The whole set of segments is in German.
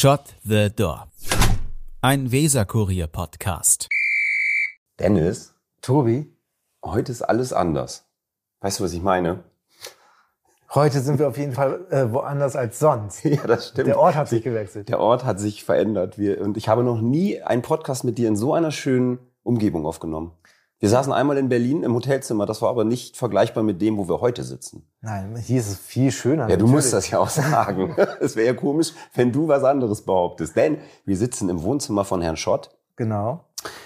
Shot the Door. Ein Weser-Kurier-Podcast. Dennis, Tobi, heute ist alles anders. Weißt du, was ich meine? heute sind wir auf jeden Fall woanders als sonst. Ja, das stimmt. Der Ort hat sich gewechselt. Der Ort hat sich verändert. Und ich habe noch nie einen Podcast mit dir in so einer schönen Umgebung aufgenommen. Wir saßen einmal in Berlin im Hotelzimmer, das war aber nicht vergleichbar mit dem, wo wir heute sitzen. Nein, hier ist es viel schöner. Ja, du musst das ja auch sagen. Es wäre ja komisch, wenn du was anderes behauptest. Denn wir sitzen im Wohnzimmer von Herrn Schott. Genau.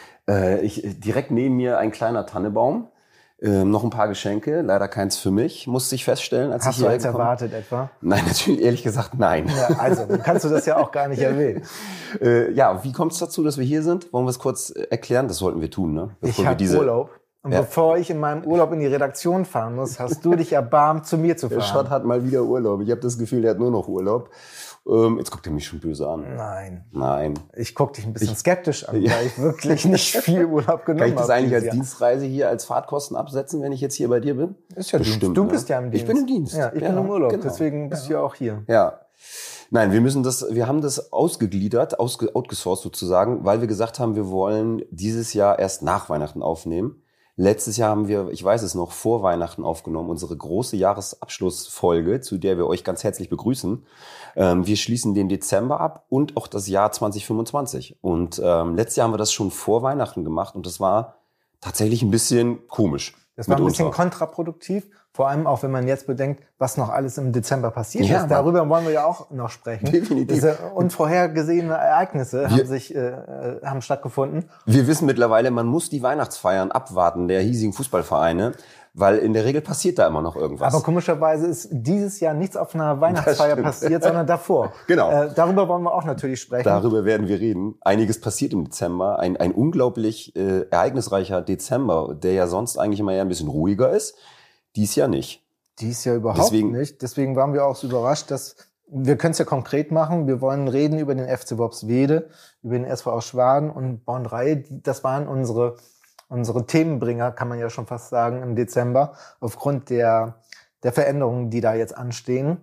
Direkt neben mir ein kleiner Tannebaum. Noch ein paar Geschenke, leider keins für mich, musste ich feststellen, als Hast ich du hierher eins gekommen erwartet etwa? Nein, natürlich, ehrlich gesagt, nein. Ja, also, dann kannst du das ja auch gar nicht erwähnen. Ja, wie kommt es dazu, dass wir hier sind? Wollen wir es kurz erklären? Das sollten wir tun, ne? Ich habe Urlaub. Und bevor ich in meinem Urlaub in die Redaktion fahren muss, hast du dich erbarmt, zu mir zu fahren. Der Schott hat mal wieder Urlaub. Ich habe das Gefühl, der hat nur noch Urlaub. Jetzt guckt er mich schon böse an. Nein. Ich guck dich ein bisschen skeptisch an, weil ich wirklich nicht viel Urlaub genommen habe. Kann ich das eigentlich als Dienstreise hier als Fahrtkosten absetzen, wenn ich jetzt hier bei dir bin? Ist ja bestimmt. Du bist ja im Dienst. Ich bin im Dienst. Ja, ich bin im Urlaub. Genau. Deswegen bist du ja auch hier. Ja. Nein, wir haben das ausgegliedert, outgesourced sozusagen, weil wir gesagt haben, wir wollen dieses Jahr erst nach Weihnachten aufnehmen. Letztes Jahr haben wir, ich weiß es noch, vor Weihnachten aufgenommen, unsere große Jahresabschlussfolge, zu der wir euch ganz herzlich begrüßen. Wir schließen den Dezember ab und auch das Jahr 2025. Und letztes Jahr haben wir das schon vor Weihnachten gemacht und das war tatsächlich ein bisschen komisch. Das war ein bisschen kontraproduktiv, vor allem auch, wenn man jetzt bedenkt, was noch alles im Dezember passiert ist. Darüber wollen wir ja auch noch sprechen. Definitiv. Diese unvorhergesehene Ereignisse haben stattgefunden. Wir wissen mittlerweile, man muss die Weihnachtsfeiern abwarten der hiesigen Fußballvereine, weil in der Regel passiert da immer noch irgendwas. Aber komischerweise ist dieses Jahr nichts auf einer Weihnachtsfeier passiert, sondern davor. Genau. Darüber wollen wir auch natürlich sprechen. Darüber werden wir reden. Einiges passiert im Dezember. Ein unglaublich ereignisreicher Dezember, der ja sonst eigentlich immer eher ein bisschen ruhiger ist. Dies Jahr nicht. Dies Jahr überhaupt nicht. Deswegen waren wir auch so überrascht, dass wir können es ja konkret machen. Wir wollen reden über den FC Worpswede, über den SV aus Schwaden und Born-Reihe. Das waren unsere Themenbringer, kann man ja schon fast sagen, im Dezember, aufgrund der Veränderungen, die da jetzt anstehen.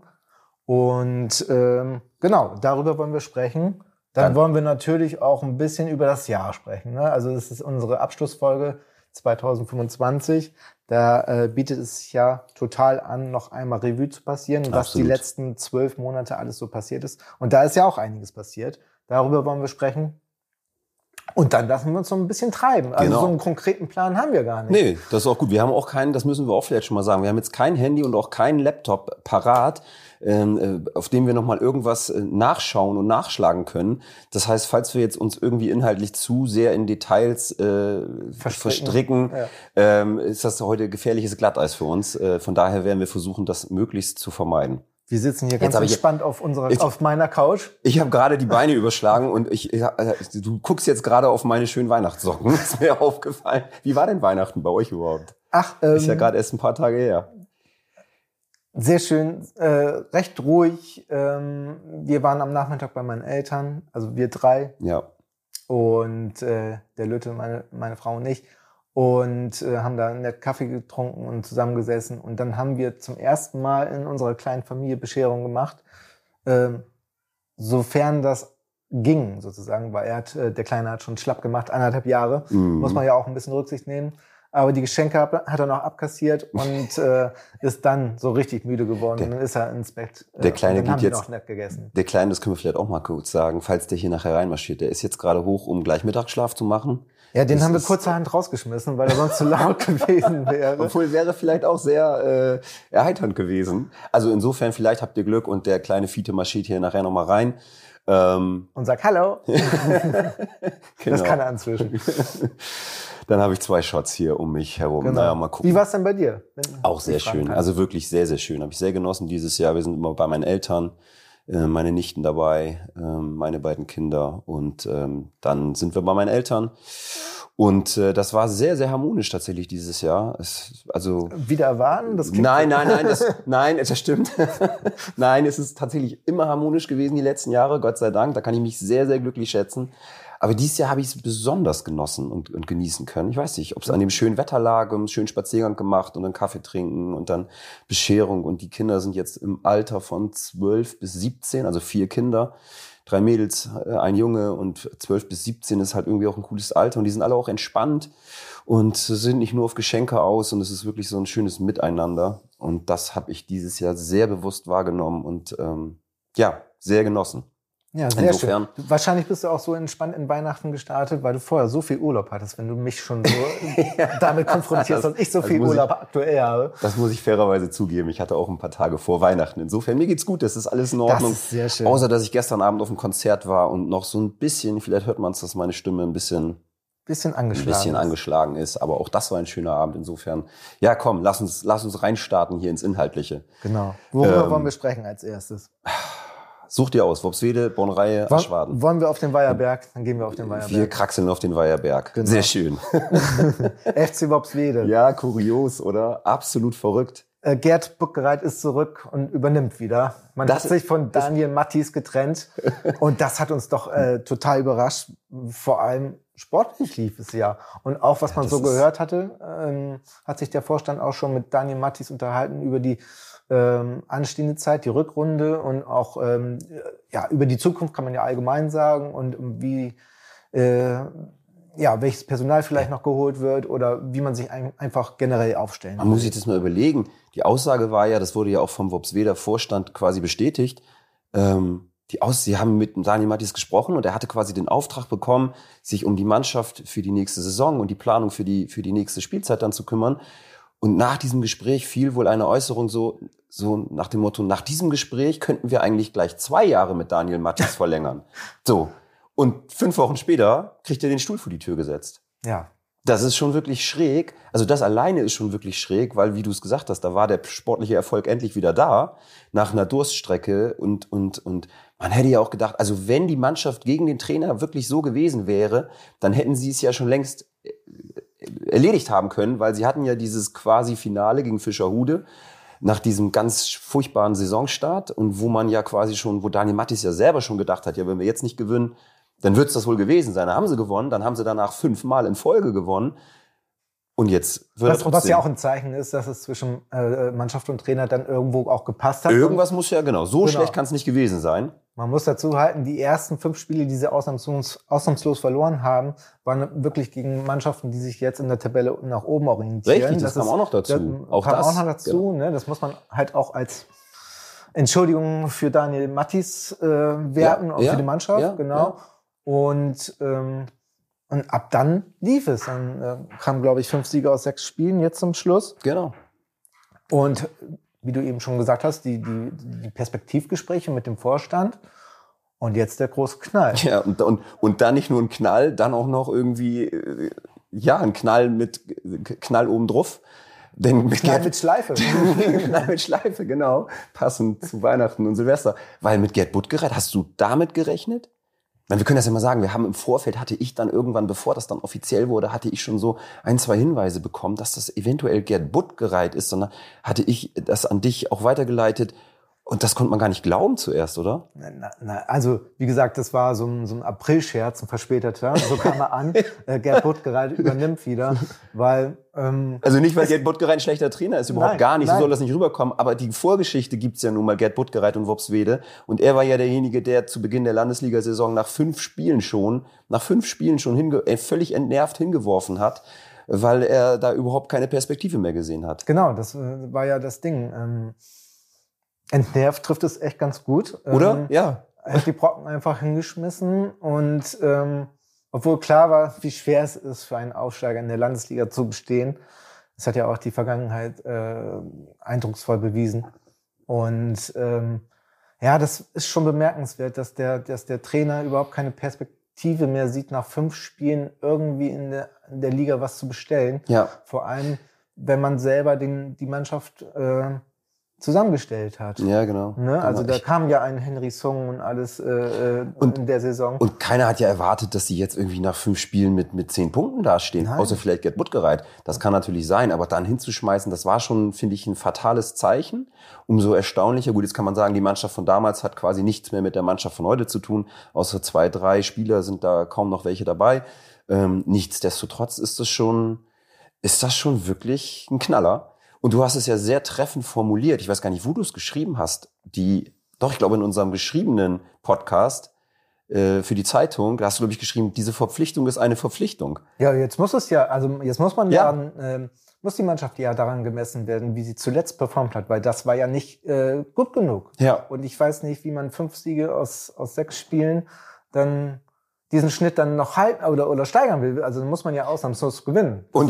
Und genau, darüber wollen wir sprechen. Dann wollen wir natürlich auch ein bisschen über das Jahr sprechen. Ne? Also das ist unsere Abschlussfolge 2025. Da bietet es sich ja total an, noch einmal Revue zu passieren, was die letzten 12 Monate alles so passiert ist. Und da ist ja auch einiges passiert. Darüber wollen wir sprechen. Und dann lassen wir uns so ein bisschen treiben. Also so einen konkreten Plan haben wir gar nicht. Nee, das ist auch gut. Wir haben auch keinen, das müssen wir auch vielleicht schon mal sagen, wir haben jetzt kein Handy und auch keinen Laptop parat, auf dem wir nochmal irgendwas nachschauen und nachschlagen können. Das heißt, falls wir jetzt uns irgendwie inhaltlich zu sehr in Details verstricken, ist das heute gefährliches Glatteis für uns. Von daher werden wir versuchen, das möglichst zu vermeiden. Wir sitzen hier ganz entspannt auf meiner Couch. Ich habe gerade die Beine überschlagen und du guckst jetzt gerade auf meine schönen Weihnachtssocken. Ist mir aufgefallen. Wie war denn Weihnachten bei euch überhaupt? Ist ja gerade erst ein paar Tage her. Sehr schön, recht ruhig. Wir waren am Nachmittag bei meinen Eltern, also wir drei. Ja. Und der Lütte, meine Frau und ich. Und haben da nett Kaffee getrunken und zusammengesessen. Und dann haben wir zum ersten Mal in unserer kleinen Familie Bescherung gemacht, sofern das ging sozusagen, weil der Kleine hat schon schlapp gemacht, 1,5 Jahre, muss man ja auch ein bisschen Rücksicht nehmen. Aber die Geschenke hat er noch abkassiert und ist dann so richtig müde geworden. Und dann ist er ins Bett. Der Kleine und dann geht haben jetzt noch nett gegessen. Der Kleine, das können wir vielleicht auch mal kurz sagen, falls der hier nachher reinmarschiert. Der ist jetzt gerade hoch, um gleich Mittagsschlaf zu machen. Ja, den haben wir kurzerhand rausgeschmissen, weil er sonst zu laut gewesen wäre. Obwohl wäre vielleicht auch sehr erheiternd gewesen. Also insofern, vielleicht habt ihr Glück und der kleine Fiete marschiert hier nachher nochmal rein. Und sagt Hallo. Genau. Das kann er inzwischen. Dann habe ich 2 Shots hier um mich herum. Genau. Naja, mal gucken. Wie war es denn bei dir? Auch sehr schön. Also wirklich sehr, sehr schön. Habe ich sehr genossen dieses Jahr. Wir sind immer bei meinen Eltern, meine Nichten dabei, meine beiden Kinder. Und dann sind wir bei meinen Eltern. Und das war sehr, sehr harmonisch tatsächlich dieses Jahr. Wieder erwarten? Das nein, das stimmt. Nein, es ist tatsächlich immer harmonisch gewesen die letzten Jahre, Gott sei Dank. Da kann ich mich sehr, sehr glücklich schätzen. Aber dieses Jahr habe ich es besonders genossen und genießen können. Ich weiß nicht, ob es an dem schönen Wetter lag, einen schönen Spaziergang gemacht und einen Kaffee trinken und dann Bescherung. Und die Kinder sind jetzt im Alter von 12 bis 17, also 4 Kinder. 3 Mädels, ein Junge und 12 bis 17 ist halt irgendwie auch ein cooles Alter und die sind alle auch entspannt und sind nicht nur auf Geschenke aus und es ist wirklich so ein schönes Miteinander und das habe ich dieses Jahr sehr bewusst wahrgenommen und sehr genossen. Ja, sehr schön. Wahrscheinlich bist du auch so entspannt in Weihnachten gestartet, weil du vorher so viel Urlaub hattest, wenn du mich schon so damit konfrontierst, dass ich so viel Urlaub aktuell habe. Das muss ich fairerweise zugeben. Ich hatte auch ein paar Tage vor Weihnachten. Insofern, mir geht's gut, das ist alles in Ordnung. Das ist sehr schön. Außer, dass ich gestern Abend auf einem Konzert war und noch so ein bisschen, vielleicht hört man es, dass meine Stimme ein bisschen angeschlagen ist. Aber auch das war ein schöner Abend. Insofern, ja komm, lass uns reinstarten hier ins Inhaltliche. Genau. Worüber wollen wir sprechen als erstes? Such dir aus, Worpswede, Bornreihe, Aschwaden. Wollen wir auf den Weiherberg? Dann gehen wir auf den Weiherberg. Wir kraxeln auf den Weiherberg. Genau. Sehr schön. FC Worpswede. Ja, kurios, oder? Absolut verrückt. Gerd Buttgereit ist zurück und übernimmt wieder. Man hat sich von Daniel Matthies getrennt und das hat uns doch total überrascht. Vor allem sportlich lief es ja. Und auch, was man so gehört hatte, hat sich der Vorstand auch schon mit Daniel Matthies unterhalten über die anstehende Zeit, die Rückrunde und auch über die Zukunft kann man ja allgemein sagen und wie welches Personal vielleicht noch geholt wird oder wie man sich einfach generell aufstellen kann. Man muss sich das mal überlegen. Die Aussage war ja, das wurde ja auch vom Worpsweder Vorstand quasi bestätigt, sie haben mit Daniel Matthies gesprochen und er hatte quasi den Auftrag bekommen, sich um die Mannschaft für die nächste Saison und die Planung für die nächste Spielzeit dann zu kümmern. Und nach diesem Gespräch fiel wohl eine Äußerung so nach dem Motto, nach diesem Gespräch könnten wir eigentlich gleich 2 Jahre mit Daniel Matthies verlängern. So. Und 5 Wochen später kriegt er den Stuhl vor die Tür gesetzt. Ja. Das ist schon wirklich schräg. Also das alleine ist schon wirklich schräg, weil, wie du es gesagt hast, da war der sportliche Erfolg endlich wieder da, nach einer Durststrecke und man hätte ja auch gedacht, also wenn die Mannschaft gegen den Trainer wirklich so gewesen wäre, dann hätten sie es ja schon längst erledigt haben können, weil sie hatten ja dieses quasi Finale gegen Fischerhude nach diesem ganz furchtbaren Saisonstart und wo man ja quasi schon, wo Daniel Matthies ja selber schon gedacht hat, ja, wenn wir jetzt nicht gewinnen, dann wird es das wohl gewesen sein. Dann haben sie gewonnen, dann haben sie danach 5 Mal in Folge gewonnen und jetzt wird er trotzdem. Was ja auch ein Zeichen ist, dass es zwischen Mannschaft und Trainer dann irgendwo auch gepasst hat. Irgendwas muss ja, genau, schlecht kann es nicht gewesen sein. Man muss dazu halten, die ersten 5 Spiele, die sie ausnahmslos verloren haben, waren wirklich gegen Mannschaften, die sich jetzt in der Tabelle nach oben orientieren. Richtig, das kam auch noch dazu. Genau. Ne? Das muss man halt auch als Entschuldigung für Daniel Matthies werten und für die Mannschaft. Ja, genau. Ja. Und ab dann lief es. Dann kamen, glaube ich, 5 Siege aus 6 Spielen jetzt zum Schluss. Genau. Und wie du eben schon gesagt hast, die Perspektivgespräche mit dem Vorstand und jetzt der große Knall. Ja, und dann nicht nur ein Knall, dann auch noch irgendwie, ein Knall mit Knall obendrauf. Knall mit Schleife. Knall mit Schleife, genau. Passend zu Weihnachten und Silvester. Weil mit Gerd Buttgereit, hast du damit gerechnet? Wir können das ja mal sagen, hatte ich dann irgendwann, bevor das dann offiziell wurde, hatte ich schon so 1, 2 Hinweise bekommen, dass das eventuell Gerd Buttgereit ist, sondern hatte ich das an dich auch weitergeleitet und das konnte man gar nicht glauben zuerst, oder? Also, wie gesagt, das war so ein April-Scherz, ein verspäteter, so kam er an, Gerd Buttgereit übernimmt wieder, weil... also nicht, weil Gerd Buttgereit ein schlechter Trainer ist, überhaupt gar nicht, so soll das nicht rüberkommen, aber die Vorgeschichte gibt's ja nun mal, Gerd Buttgereit und Worpswede und er war ja derjenige, der zu Beginn der Landesliga-Saison nach 5 Spielen schon völlig entnervt hingeworfen hat, weil er da überhaupt keine Perspektive mehr gesehen hat. Genau, das war ja das Ding. Entnervt trifft es echt ganz gut. Oder? Ja. Er hat die Brocken einfach hingeschmissen und obwohl klar war, wie schwer es ist, für einen Aufsteiger in der Landesliga zu bestehen. Das hat ja auch die Vergangenheit eindrucksvoll bewiesen. Und das ist schon bemerkenswert, dass der Trainer überhaupt keine Perspektive mehr sieht, nach 5 Spielen irgendwie in der Liga was zu bestellen. Ja. Vor allem, wenn man selber die Mannschaft zusammengestellt hat. Ja, genau. Ne? Also da kam ja ein Henry Song und alles in der Saison. Und keiner hat ja erwartet, dass sie jetzt irgendwie nach 5 Spielen mit 10 Punkten dastehen. Nein. Außer vielleicht Gerd Buttgereit. Das kann natürlich sein, aber dann hinzuschmeißen, das war schon, finde ich, ein fatales Zeichen. Umso erstaunlicher. Gut, jetzt kann man sagen, die Mannschaft von damals hat quasi nichts mehr mit der Mannschaft von heute zu tun. Außer 2, 3 Spieler sind da kaum noch welche dabei. Nichtsdestotrotz ist das schon wirklich ein Knaller. Und du hast es ja sehr treffend formuliert. Ich weiß gar nicht, wo du es geschrieben hast. Ich glaube, in unserem geschriebenen Podcast für die Zeitung, da hast du, glaube ich, geschrieben, diese Verpflichtung ist eine Verpflichtung. Ja, jetzt muss muss die Mannschaft ja daran gemessen werden, wie sie zuletzt performt hat, weil das war ja nicht gut genug. Ja. Und ich weiß nicht, wie man 5 Siege aus 6 Spielen dann diesen Schnitt dann noch halten oder steigern will. Also dann muss man ja ausnahmslos gewinnen. Und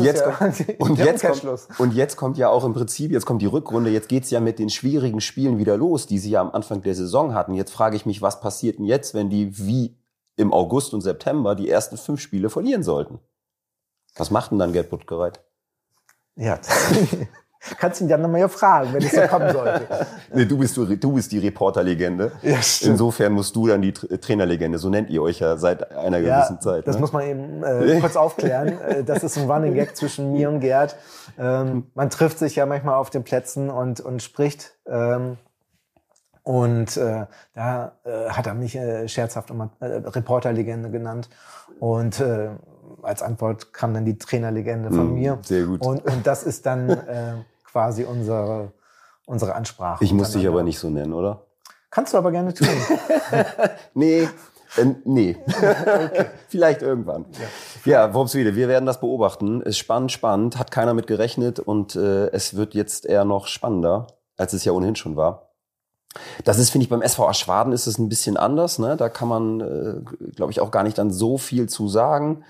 jetzt kommt ja auch im Prinzip, jetzt kommt die Rückrunde, jetzt geht's ja mit den schwierigen Spielen wieder los, die sie ja am Anfang der Saison hatten. Jetzt frage ich mich, was passiert denn jetzt, wenn die wie im August und September die ersten 5 Spiele verlieren sollten? Was macht denn dann Gerd Buttgereit? Ja, kannst ihn dann nochmal ja fragen, wenn es so kommen sollte. Nee, du bist die Reporterlegende. Ja, stimmt. Insofern musst du dann die Trainerlegende, so nennt ihr euch ja seit einer gewissen Zeit. Das muss man eben kurz aufklären. Das ist ein Running Gag zwischen mir und Gerd. Man trifft sich ja manchmal auf den Plätzen und spricht. Da hat er mich scherzhaft immer Reporterlegende genannt. Und als Antwort kam dann die Trainerlegende von mir. Sehr gut. Und das ist dann quasi unsere Ansprache. Ich muss dich aber nicht so nennen, oder? Kannst du aber gerne tun. Nee. Okay. Vielleicht irgendwann. Ja, Worpswede, wir werden das beobachten. Ist spannend, hat keiner mit gerechnet und es wird jetzt eher noch spannender, als es ja ohnehin schon war. Das ist, finde ich, beim SVA Schwaden ist es ein bisschen anders. Ne? Da kann man, glaube ich, auch gar nicht dann so viel zu sagen.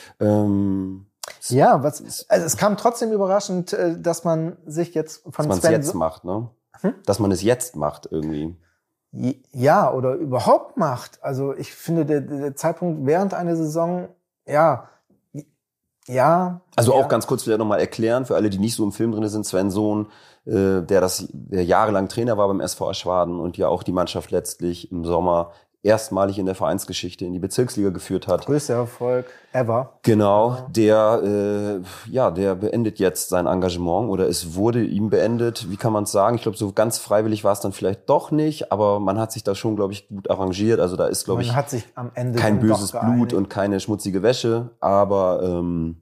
Ja, also es kam trotzdem überraschend, dass man sich jetzt von dass man es jetzt macht, ne? Dass man es jetzt macht irgendwie. Ja, oder überhaupt macht. Also ich finde, der Zeitpunkt während einer Saison, ja. Also auch ganz kurz vielleicht nochmal erklären, für alle, die nicht so im Film drin sind, Sven Sohn, der jahrelang Trainer war beim SVA Schwaden und ja auch die Mannschaft letztlich im Sommer erstmalig in der Vereinsgeschichte in die Bezirksliga geführt hat. Größter Erfolg ever. Genau, der beendet jetzt sein Engagement oder es wurde ihm beendet. Wie kann man es sagen? Ich glaube, so ganz freiwillig war es dann vielleicht doch nicht, aber man hat sich da schon, glaube ich, gut arrangiert. Also da ist, glaube ich, hat sich am Ende kein böses Blut und keine schmutzige Wäsche. Aber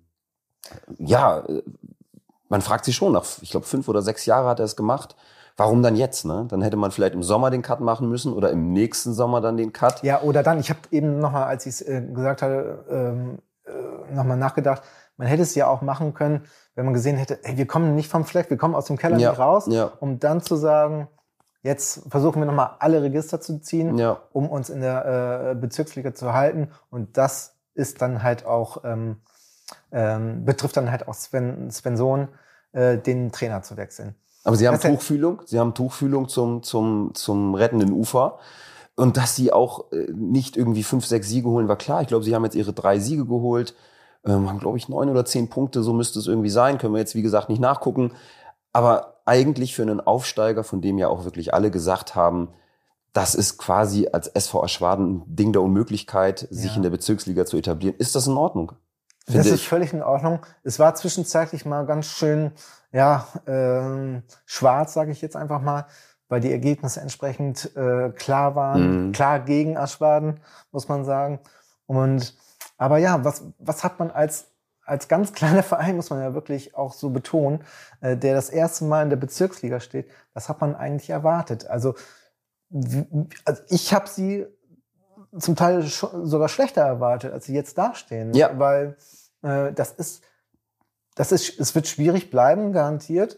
man fragt sich schon, nach, ich glaube, 5 oder 6 Jahre hat er es gemacht. Warum dann jetzt? Ne? Dann hätte man vielleicht im Sommer den Cut machen müssen oder im nächsten Sommer dann den Cut. Ja, oder dann, ich habe eben nochmal, als ich es gesagt hatte, nochmal nachgedacht, man hätte es ja auch machen können, wenn man gesehen hätte, hey, wir kommen nicht vom Fleck, wir kommen aus dem Keller nicht raus, um dann zu sagen, jetzt versuchen wir nochmal alle Register zu ziehen, um uns in der Bezirksliga zu halten. Und das ist dann halt auch, betrifft dann halt auch Sven Sohn, den Trainer zu wechseln. Aber sie haben Tuchfühlung zum rettenden Ufer. Und dass sie auch nicht irgendwie 5, 6 Siege holen, war klar. Ich glaube, sie haben jetzt ihre 3 Siege geholt, haben, glaube ich, 9 oder 10 Punkte, so müsste es irgendwie sein. Können wir jetzt, wie gesagt, nicht nachgucken. Aber eigentlich für einen Aufsteiger, von dem ja auch wirklich alle gesagt haben, das ist quasi als SVA Schwaden ein Ding der Unmöglichkeit, sich in der Bezirksliga zu etablieren. Ist das in Ordnung? Das ist völlig in Ordnung. Es war zwischenzeitlich mal ganz schön, schwarz, sage ich jetzt einfach mal, weil die Ergebnisse entsprechend klar waren, klar gegen Aschwaden, muss man sagen. Aber ja, was hat man als ganz kleiner Verein, muss man ja wirklich auch so betonen, der das erste Mal in der Bezirksliga steht, was hat man eigentlich erwartet? Also ich habe sie zum Teil sogar schlechter erwartet, als sie jetzt dastehen. Ja. Weil es wird schwierig bleiben, garantiert.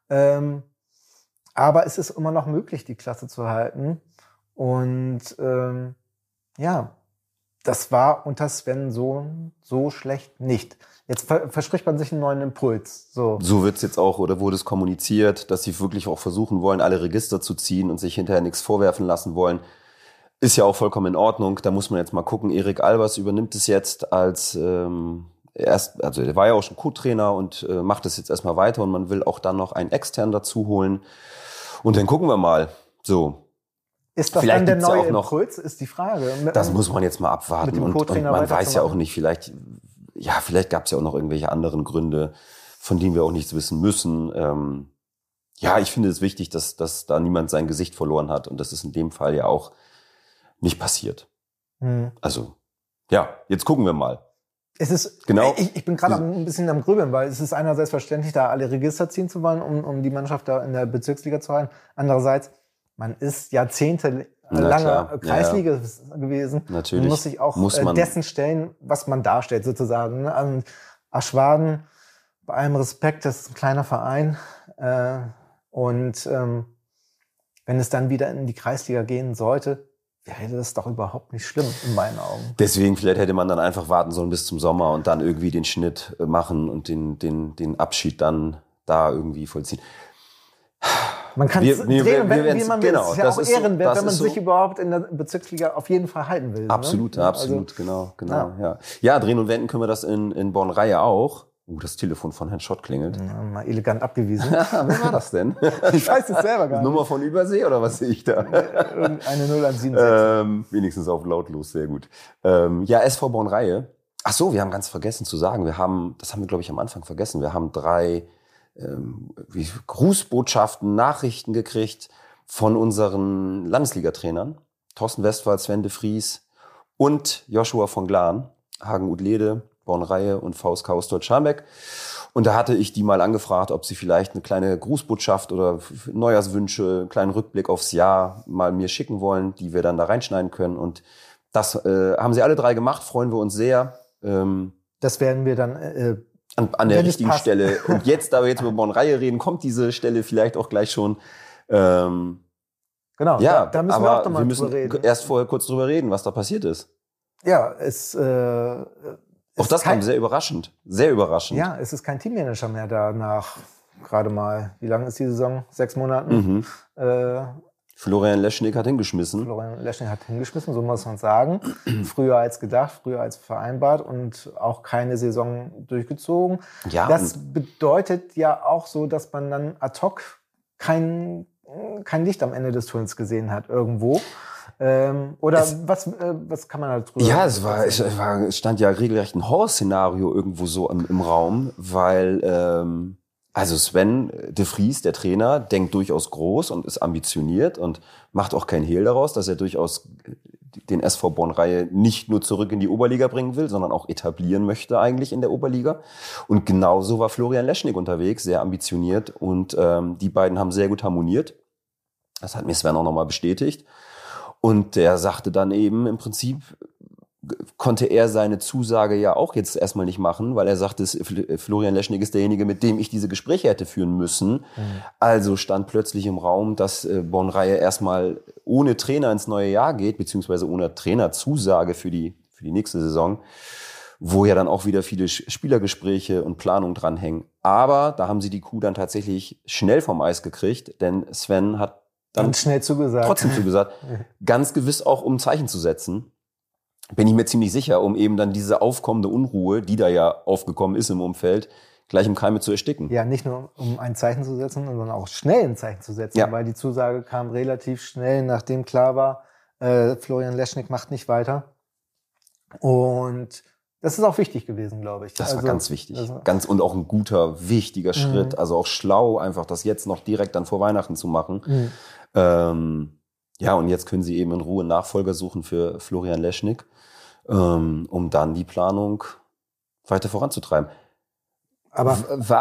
Aber es ist immer noch möglich, die Klasse zu halten. Und das war unter Sven so schlecht nicht. Jetzt verspricht man sich einen neuen Impuls. So wird's jetzt auch, oder wurde es kommuniziert, dass sie wirklich auch versuchen wollen, alle Register zu ziehen und sich hinterher nichts vorwerfen lassen wollen. Ist ja auch vollkommen in Ordnung. Da muss man jetzt mal gucken. Erik Albers übernimmt es jetzt als der war ja auch schon Co-Trainer und macht es jetzt erstmal weiter und man will auch dann noch einen externen dazu holen. Und dann gucken wir mal. So. Ist das vielleicht dann der neue Impuls, ist die Frage. Das muss man jetzt mal abwarten. Und man weiß ja auch nicht, vielleicht gab es ja auch noch irgendwelche anderen Gründe, von denen wir auch nichts wissen müssen. Ich finde es wichtig, dass da niemand sein Gesicht verloren hat. Und das ist in dem Fall ja auch nicht passiert. Also, jetzt gucken wir mal. Es ist, genau. Ich bin gerade ein bisschen am Grübeln, weil es ist einerseits verständlich, da alle Register ziehen zu wollen, um die Mannschaft da in der Bezirksliga zu halten. Andererseits, man ist jahrzehntelanger Kreisliga gewesen. Natürlich. Man muss sich auch dessen stellen, was man darstellt sozusagen. Ne? An Aschwaden, bei allem Respekt, das ist ein kleiner Verein. Und wenn es dann wieder in die Kreisliga gehen sollte, wäre das doch überhaupt nicht schlimm in meinen Augen. Deswegen vielleicht hätte man dann einfach warten sollen bis zum Sommer und dann irgendwie den Schnitt machen und den Abschied dann da irgendwie vollziehen. Man kann es drehen und wenden, wie man will. Genau, es ist ja auch ehrenwert, wenn man sich überhaupt in der Bezirksliga auf jeden Fall halten will. Absolut, ne? absolut, also, genau. Ja, drehen und wenden können wir das in Bornreihe auch. Das Telefon von Herrn Schott klingelt. Ja, mal elegant abgewiesen. Wer war das denn? Ich weiß es selber gar nicht. Nummer von Übersee oder was sehe ich da? Eine 0176. Wenigstens auf lautlos, sehr gut. SV Bornreihe. Ach so, wir haben ganz vergessen zu sagen, das haben wir, glaube ich, am Anfang vergessen. Wir haben 3 Grußbotschaften, Nachrichten gekriegt von unseren Landesliga-Trainern. Thorsten Westphal, Sven de Vries und Joshua von Glan, Hagen-Udlede, Bornreihe und VSK Ostdeutsch-Scharmbeck. Und da hatte ich die mal angefragt, ob sie vielleicht eine kleine Grußbotschaft oder Neujahrswünsche, einen kleinen Rückblick aufs Jahr mal mir schicken wollen, die wir dann da reinschneiden können. Und das haben sie alle 3 gemacht, freuen wir uns sehr. Das werden wir dann an der richtigen Stelle. Und jetzt, da wir jetzt über Bornreihe reden, kommt diese Stelle vielleicht auch gleich schon. Genau, ja, da müssen wir auch nochmal drüber reden. Erst vorher kurz drüber reden, was da passiert ist. Ja, auch das kam sehr überraschend. Sehr überraschend. Ja, es ist kein Teammanager mehr da nach gerade mal, wie lange ist die Saison? 6 Monaten. Florian Leschnig hat hingeschmissen. So muss man sagen. Früher als gedacht, früher als vereinbart und auch keine Saison durchgezogen. Ja, das bedeutet ja auch so, dass man dann ad hoc kein Licht am Ende des Tunnels gesehen hat irgendwo. Was kann man da drüber sagen? Ja, es stand ja regelrecht ein Horror-Szenario irgendwo so im Raum, weil also Sven de Vries, der Trainer, denkt durchaus groß und ist ambitioniert und macht auch kein Hehl daraus, dass er durchaus den SV Bornreihe nicht nur zurück in die Oberliga bringen will, sondern auch etablieren möchte eigentlich in der Oberliga. Und genauso war Florian Leschnig unterwegs, sehr ambitioniert und die beiden haben sehr gut harmoniert. Das hat mir Sven auch nochmal bestätigt. Und der sagte dann eben, im Prinzip konnte er seine Zusage ja auch jetzt erstmal nicht machen, weil er sagte, Florian Leschnig ist derjenige, mit dem ich diese Gespräche hätte führen müssen. Also stand plötzlich im Raum, dass Bornreihe erstmal ohne Trainer ins neue Jahr geht, beziehungsweise ohne Trainerzusage für die nächste Saison, wo ja dann auch wieder viele Spielergespräche und Planung dranhängen. Aber da haben sie die Kuh dann tatsächlich schnell vom Eis gekriegt, denn Sven hat dann schnell trotzdem zugesagt, ganz gewiss auch, um ein Zeichen zu setzen. Bin ich mir ziemlich sicher, um eben dann diese aufkommende Unruhe, die da ja aufgekommen ist im Umfeld, gleich im Keime zu ersticken. Ja, nicht nur um ein Zeichen zu setzen, sondern auch schnell ein Zeichen zu setzen, weil die Zusage kam relativ schnell, nachdem klar war, Florian Leschnig macht nicht weiter. Und das ist auch wichtig gewesen, glaube ich. Das war ganz wichtig. Und auch ein guter, wichtiger Schritt. Also auch schlau, einfach das jetzt noch direkt dann vor Weihnachten zu machen. Ja, und jetzt können sie eben in Ruhe Nachfolger suchen für Florian Leschnig, um dann die Planung weiter voranzutreiben. Aber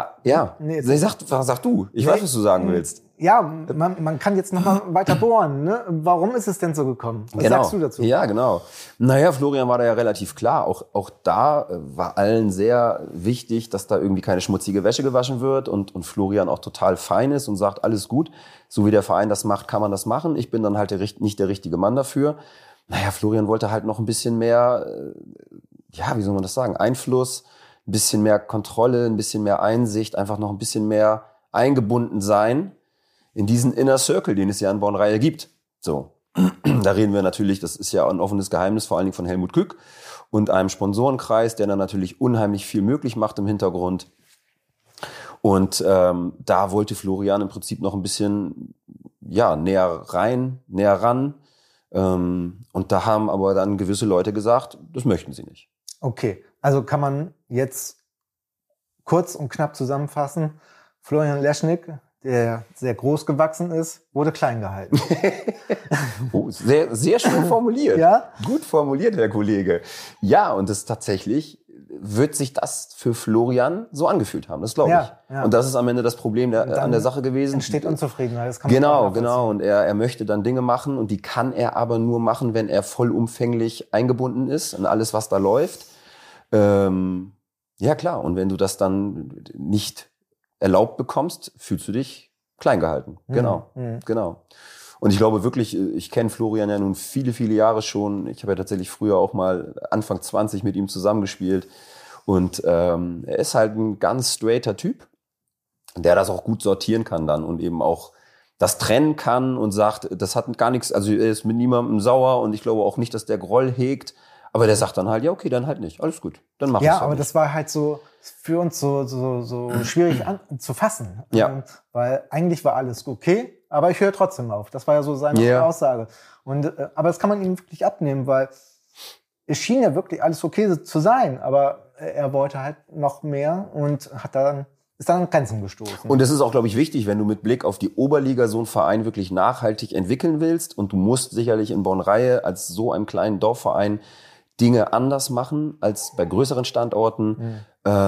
sag du. Ich weiß, was du sagen willst. Ja, man kann jetzt noch mal weiter bohren. Ne? Warum ist es denn so gekommen? Was sagst du dazu? Ja, genau. Naja, Florian war da ja relativ klar. Auch da war allen sehr wichtig, dass da irgendwie keine schmutzige Wäsche gewaschen wird und Florian auch total fein ist und sagt, alles gut. So wie der Verein das macht, kann man das machen. Ich bin dann halt nicht der richtige Mann dafür. Naja, Florian wollte halt noch ein bisschen mehr, wie soll man das sagen, Einfluss, ein bisschen mehr Kontrolle, ein bisschen mehr Einsicht, einfach noch ein bisschen mehr eingebunden sein in diesen Inner Circle, den es ja in Bornreihe gibt. So, da reden wir natürlich, das ist ja ein offenes Geheimnis, vor allen Dingen von Helmut Kück und einem Sponsorenkreis, der dann natürlich unheimlich viel möglich macht im Hintergrund. Und da wollte Florian im Prinzip noch ein bisschen näher ran. Und da haben aber dann gewisse Leute gesagt, das möchten sie nicht. Okay, also kann man jetzt kurz und knapp zusammenfassen, Florian Leschnig, der sehr groß gewachsen ist, wurde klein gehalten. Oh, sehr, sehr schön formuliert. Ja? Gut formuliert, Herr Kollege. Ja, und das tatsächlich wird sich das für Florian so angefühlt haben. Das glaube ich. Ja. Und das ist am Ende das Problem an der Sache gewesen. Entsteht Unzufriedenheit. Das kann man Genau. Und er möchte dann Dinge machen und die kann er aber nur machen, wenn er vollumfänglich eingebunden ist in alles, was da läuft. Ja klar. Und wenn du das dann nicht erlaubt bekommst, fühlst du dich klein gehalten. Genau. Und ich glaube wirklich, ich kenne Florian ja nun viele, viele Jahre schon. Ich habe ja tatsächlich früher auch mal Anfang 20 mit ihm zusammengespielt. Und er ist halt ein ganz straighter Typ, der das auch gut sortieren kann dann und eben auch das trennen kann und sagt, das hat gar nichts, also er ist mit niemandem sauer und ich glaube auch nicht, dass der Groll hegt. Aber der sagt dann halt, ja okay, dann halt nicht, alles gut, dann mach ich es. Ja, aber nicht. Das war halt so für uns so schwierig zu fassen. Ja. Weil eigentlich war alles okay, aber ich höre trotzdem auf. Das war ja so seine Aussage. Und aber das kann man ihm wirklich abnehmen, weil es schien ja wirklich alles okay zu sein, aber er wollte halt noch mehr und ist dann an Grenzen gestoßen. Und das ist auch, glaube ich, wichtig, wenn du mit Blick auf die Oberliga so einen Verein wirklich nachhaltig entwickeln willst. Und du musst sicherlich in Bornrahe als so einem kleinen Dorfverein Dinge anders machen als bei größeren Standorten.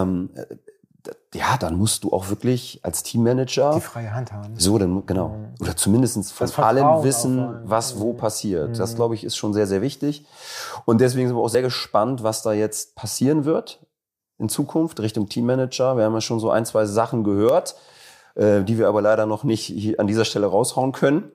Dann musst du auch wirklich als Teammanager die freie Hand haben. So, dann, genau. Oder zumindest von allem wissen, was wo passiert. Das, glaube ich, ist schon sehr, sehr wichtig. Und deswegen sind wir auch sehr gespannt, was da jetzt passieren wird in Zukunft Richtung Teammanager. Wir haben ja schon so 1, 2 Sachen gehört, die wir aber leider noch nicht hier an dieser Stelle raushauen können.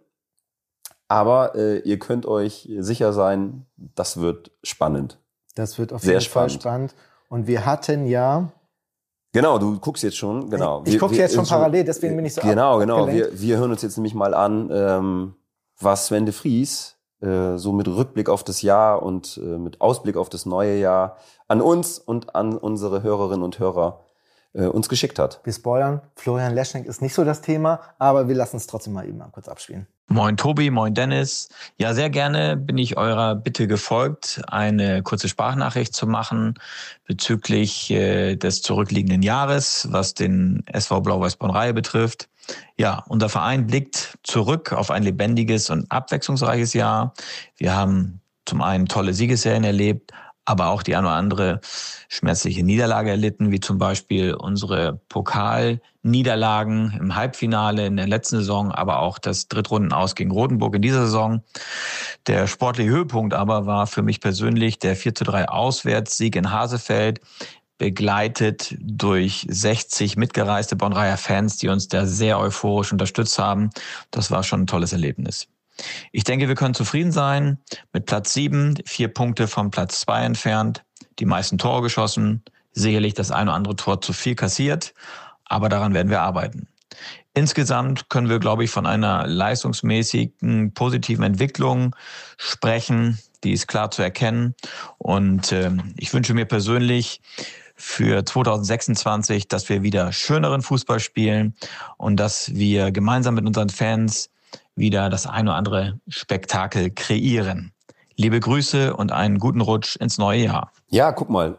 Aber ihr könnt euch sicher sein, das wird spannend. Das wird auf jeden Fall spannend. Und wir hatten ja... Genau, du guckst jetzt schon, genau. Ich gucke jetzt schon parallel, deswegen bin ich so Genau. Wir hören uns jetzt nämlich mal an, was Sven de Vries so mit Rückblick auf das Jahr und mit Ausblick auf das neue Jahr an uns und an unsere Hörerinnen und Hörer uns geschickt hat. Wir spoilern, Florian Leschenk ist nicht so das Thema, aber wir lassen es trotzdem mal eben kurz abspielen. Moin Tobi, moin Dennis. Ja, sehr gerne bin ich eurer Bitte gefolgt, eine kurze Sprachnachricht zu machen bezüglich des zurückliegenden Jahres, was den SV Blau-Weiß Bornrahe betrifft. Ja, unser Verein blickt zurück auf ein lebendiges und abwechslungsreiches Jahr. Wir haben zum einen tolle Siegesserien erlebt, aber auch die eine oder andere schmerzliche Niederlage erlitten, wie zum Beispiel unsere Pokalniederlagen im Halbfinale in der letzten Saison, aber auch das Drittrundenaus gegen Rotenburg in dieser Saison. Der sportliche Höhepunkt aber war für mich persönlich der 4:3 Auswärtssieg in Hasefeld, begleitet durch 60 mitgereiste Bornraher Fans, die uns da sehr euphorisch unterstützt haben. Das war schon ein tolles Erlebnis. Ich denke, wir können zufrieden sein mit Platz 7, 4 Punkte vom Platz 2 entfernt, die meisten Tore geschossen, sicherlich das eine oder andere Tor zu viel kassiert, aber daran werden wir arbeiten. Insgesamt können wir, glaube ich, von einer leistungsmäßigen, positiven Entwicklung sprechen, die ist klar zu erkennen und ich wünsche mir persönlich für 2026, dass wir wieder schöneren Fußball spielen und dass wir gemeinsam mit unseren Fans wieder das ein oder andere Spektakel kreieren. Liebe Grüße und einen guten Rutsch ins neue Jahr. Ja, guck mal.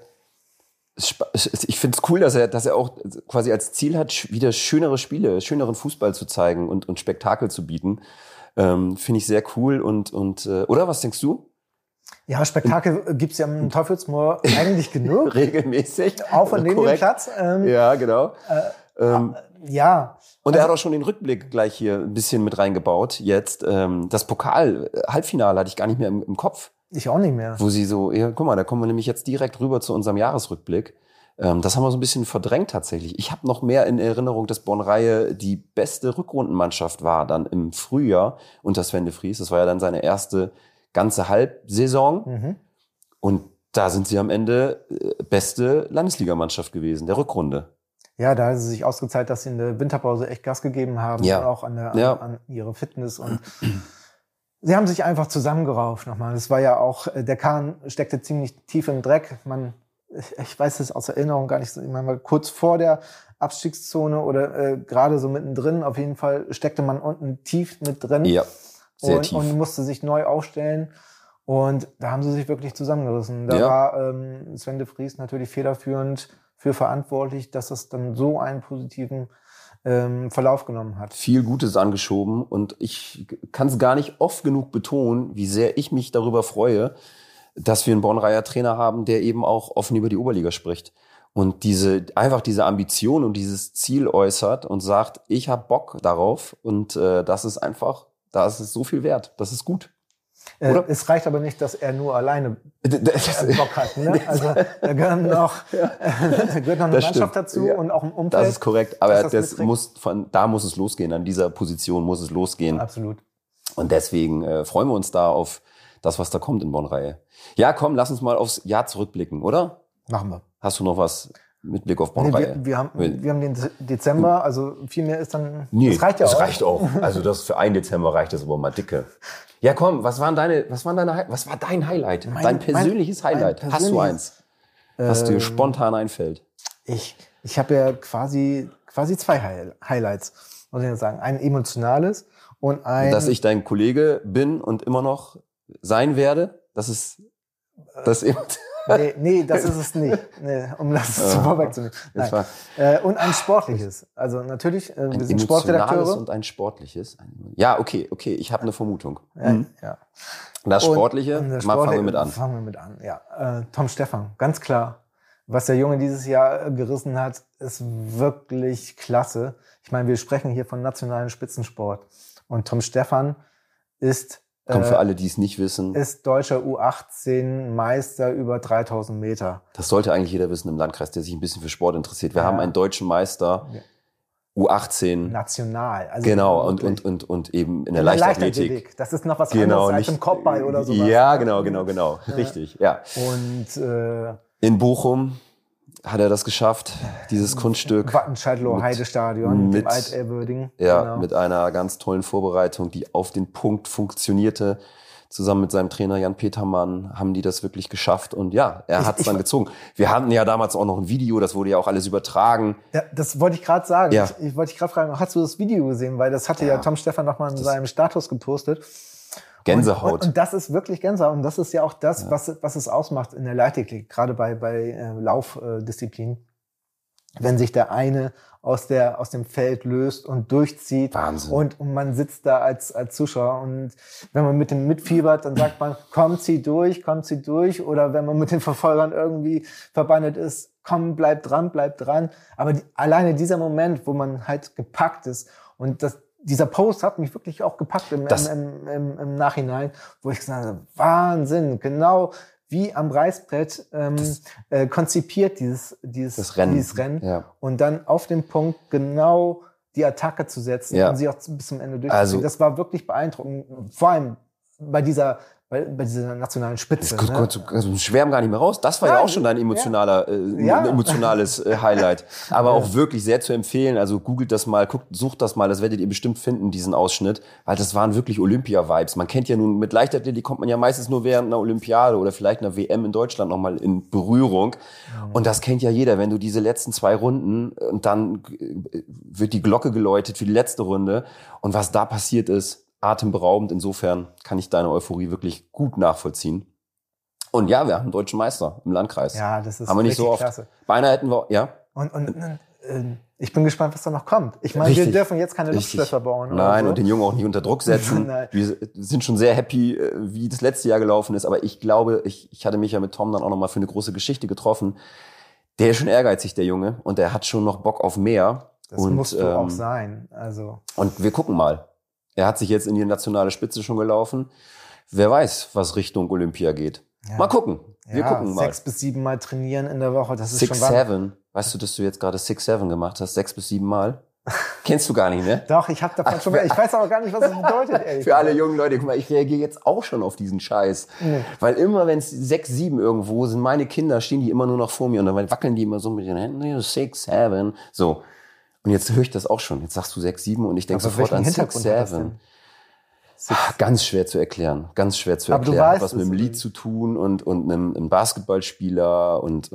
Ich finde es cool, dass er auch quasi als Ziel hat, wieder schönere Spiele, schöneren Fußball zu zeigen und Spektakel zu bieten. Finde ich sehr cool. Und oder was denkst du? Ja, Spektakel gibt's ja im Teufelsmoor eigentlich genug. Regelmäßig. Auf und neben dem Platz. Ja, genau. Ja. Und er hat auch schon den Rückblick gleich hier ein bisschen mit reingebaut. Jetzt das Pokal-Halbfinale hatte ich gar nicht mehr im Kopf. Ich auch nicht mehr. Wo sie so, ja, guck mal, da kommen wir nämlich jetzt direkt rüber zu unserem Jahresrückblick. Das haben wir so ein bisschen verdrängt tatsächlich. Ich habe noch mehr in Erinnerung, dass Bornrahe die beste Rückrundenmannschaft war dann im Frühjahr unter Sven de Vries. Das war ja dann seine erste ganze Halbsaison. Und da sind sie am Ende beste Landesligamannschaft gewesen, der Rückrunde. Ja, da hat es sich ausgezeigt, dass sie in der Winterpause echt Gas gegeben haben, und auch an ihre Fitness. Und sie haben sich einfach zusammengerauft nochmal. Das war ja auch, der Kahn steckte ziemlich tief im Dreck. Ich weiß es aus Erinnerung gar nicht so, ich meine, kurz vor der Abstiegszone oder gerade so mittendrin, auf jeden Fall steckte man unten tief mit drin. Ja, sehr tief. Und musste sich neu aufstellen. Und da haben sie sich wirklich zusammengerissen. Da war Sven de Vries natürlich federführend für verantwortlich, dass es dann so einen positiven Verlauf genommen hat. Viel Gutes angeschoben und ich kann es gar nicht oft genug betonen, wie sehr ich mich darüber freue, dass wir einen Bornreier Trainer haben, der eben auch offen über die Oberliga spricht. Und diese Ambition und dieses Ziel äußert und sagt, ich habe Bock darauf und das ist so viel wert, das ist gut. Es reicht aber nicht, dass er nur alleine Bock hat. Ne? Also da gehört noch eine Mannschaft dazu und auch ein Umfeld. Das ist korrekt, aber da muss es losgehen, an dieser Position muss es losgehen. Absolut. Und deswegen freuen wir uns da auf das, was da kommt in Bonn-Reihe. Ja, komm, lass uns mal aufs Jahr zurückblicken, oder? Machen wir. Hast du noch was mit Blick auf Bonn-Reihe? Wir haben den Dezember, also viel mehr ist dann... Nee, das reicht ja auch. Das reicht auch. Also das für einen Dezember reicht das aber mal dicke. Ja, komm, was war dein Highlight? Dein persönliches Highlight? Hast du eins, was dir spontan einfällt? Ich habe ja quasi zwei Highlights, muss ich ja sagen. Ein emotionales und ein... Dass ich dein Kollege bin und immer noch sein werde, das ist das Nee, das ist es nicht, um das vorwegzunehmen. Und ein sportliches. Also natürlich, wir sind Sportredakteure. Und ein sportliches. Ja, okay, ich habe eine Vermutung. Ja. Das Sportliche, fangen wir mit an. Fangen wir mit an, ja. Tom Stephan, ganz klar. Was der Junge dieses Jahr gerissen hat, ist wirklich klasse. Ich meine, wir sprechen hier von nationalen Spitzensport. Und Tom Stephan ist... Für alle, die es nicht wissen. Ist deutscher U18-Meister über 3000 Meter. Das sollte eigentlich jeder wissen im Landkreis, der sich ein bisschen für Sport interessiert. Wir haben einen deutschen Meister, U18. National. Also genau, und eben in der Leichtathletik. Das ist noch was anderes als im Kopfball oder sowas. Ja, genau. Richtig, ja. Und in Bochum hat er das geschafft, dieses Kunststück. Wattenscheidlow Heidestadion mit dem altehrwürdigen. Ja, genau. Mit einer ganz tollen Vorbereitung, die auf den Punkt funktionierte. Zusammen mit seinem Trainer Jan Petermann haben die das wirklich geschafft. Und ja, er hat es dann gezogen. Wir hatten ja damals auch noch ein Video, das wurde ja auch alles übertragen. Ja, das wollte ich gerade sagen. Ja. Ich wollte dich gerade fragen, hast du das Video gesehen? Weil das hatte ja Tom Stephan nochmal in seinem Status gepostet. Gänsehaut. Und das ist wirklich Gänsehaut. Und das ist ja auch das, was es ausmacht in der Leichtathletik, gerade bei Laufdisziplinen. Wenn sich der eine aus dem Feld löst und durchzieht. Wahnsinn. Und man sitzt da als Zuschauer. Und wenn man mit dem mitfiebert, dann sagt man, komm, zieh durch. Oder wenn man mit den Verfolgern irgendwie verbandelt ist, komm, bleib dran. Aber alleine dieser Moment, wo man halt gepackt ist und dieser Post hat mich wirklich auch gepackt im Nachhinein, wo ich gesagt habe, Wahnsinn, genau wie am Reißbrett konzipiert dieses Rennen. Ja. Und dann auf den Punkt genau die Attacke zu setzen und sie auch bis zum Ende durchzuziehen. Also, das war wirklich beeindruckend, vor allem bei dieser nationalen Spitze. Also schwärmen gar nicht mehr raus. Das war ja auch schon dein emotionales Highlight. Aber auch wirklich sehr zu empfehlen. Also googelt das mal, sucht das mal, das werdet ihr bestimmt finden, diesen Ausschnitt. Weil das waren wirklich Olympia-Vibes. Man kennt ja nun, mit Leichtathletik kommt man ja meistens nur während einer Olympiade oder vielleicht einer WM in Deutschland nochmal in Berührung. Und das kennt ja jeder, wenn du diese letzten 2 Runden und dann wird die Glocke geläutet für die letzte Runde. Und was da passiert ist, atemberaubend. Insofern kann ich deine Euphorie wirklich gut nachvollziehen. Und ja, wir haben einen deutschen Meister im Landkreis. Ja, das ist haben wir nicht so oft. Klasse. Beinahe hätten wir, ja. Und ich bin gespannt, was da noch kommt. Ich meine, wir dürfen jetzt keine Luftschlösser bauen. Nein, so. Und den Jungen auch nicht unter Druck setzen. Wir sind schon sehr happy, wie das letzte Jahr gelaufen ist. Aber ich glaube, ich hatte mich ja mit Tom dann auch nochmal für eine große Geschichte getroffen. Der ist schon ehrgeizig, der Junge. Und der hat schon noch Bock auf mehr. Das musst du auch sein. Also. Und wir gucken mal. Er hat sich jetzt in die nationale Spitze schon gelaufen. Wer weiß, was Richtung Olympia geht. Ja. Mal gucken. Wir gucken mal. 6 bis 7 Mal trainieren in der Woche, das ist 6, schon 7. Weißt du, dass du jetzt gerade 6, 7 gemacht hast? 6 bis 7 Mal? Kennst du gar nicht, ne? Doch, ich habe davon schon mal. Ich weiß aber gar nicht, was das bedeutet, ehrlich. Für alle jungen Leute, guck mal, ich reagiere jetzt auch schon auf diesen Scheiß. Nee. Weil immer, wenn es 6, 7 irgendwo sind, meine Kinder, stehen die immer nur noch vor mir und dann wackeln die immer so mit den Händen. 6, 7. So. Und jetzt höre ich das auch schon. Jetzt sagst du 6, 7 und ich denke sofort an 6, 7. Ganz schwer zu erklären. Aber du weißt, was mit dem Lied zu tun und einem Basketballspieler und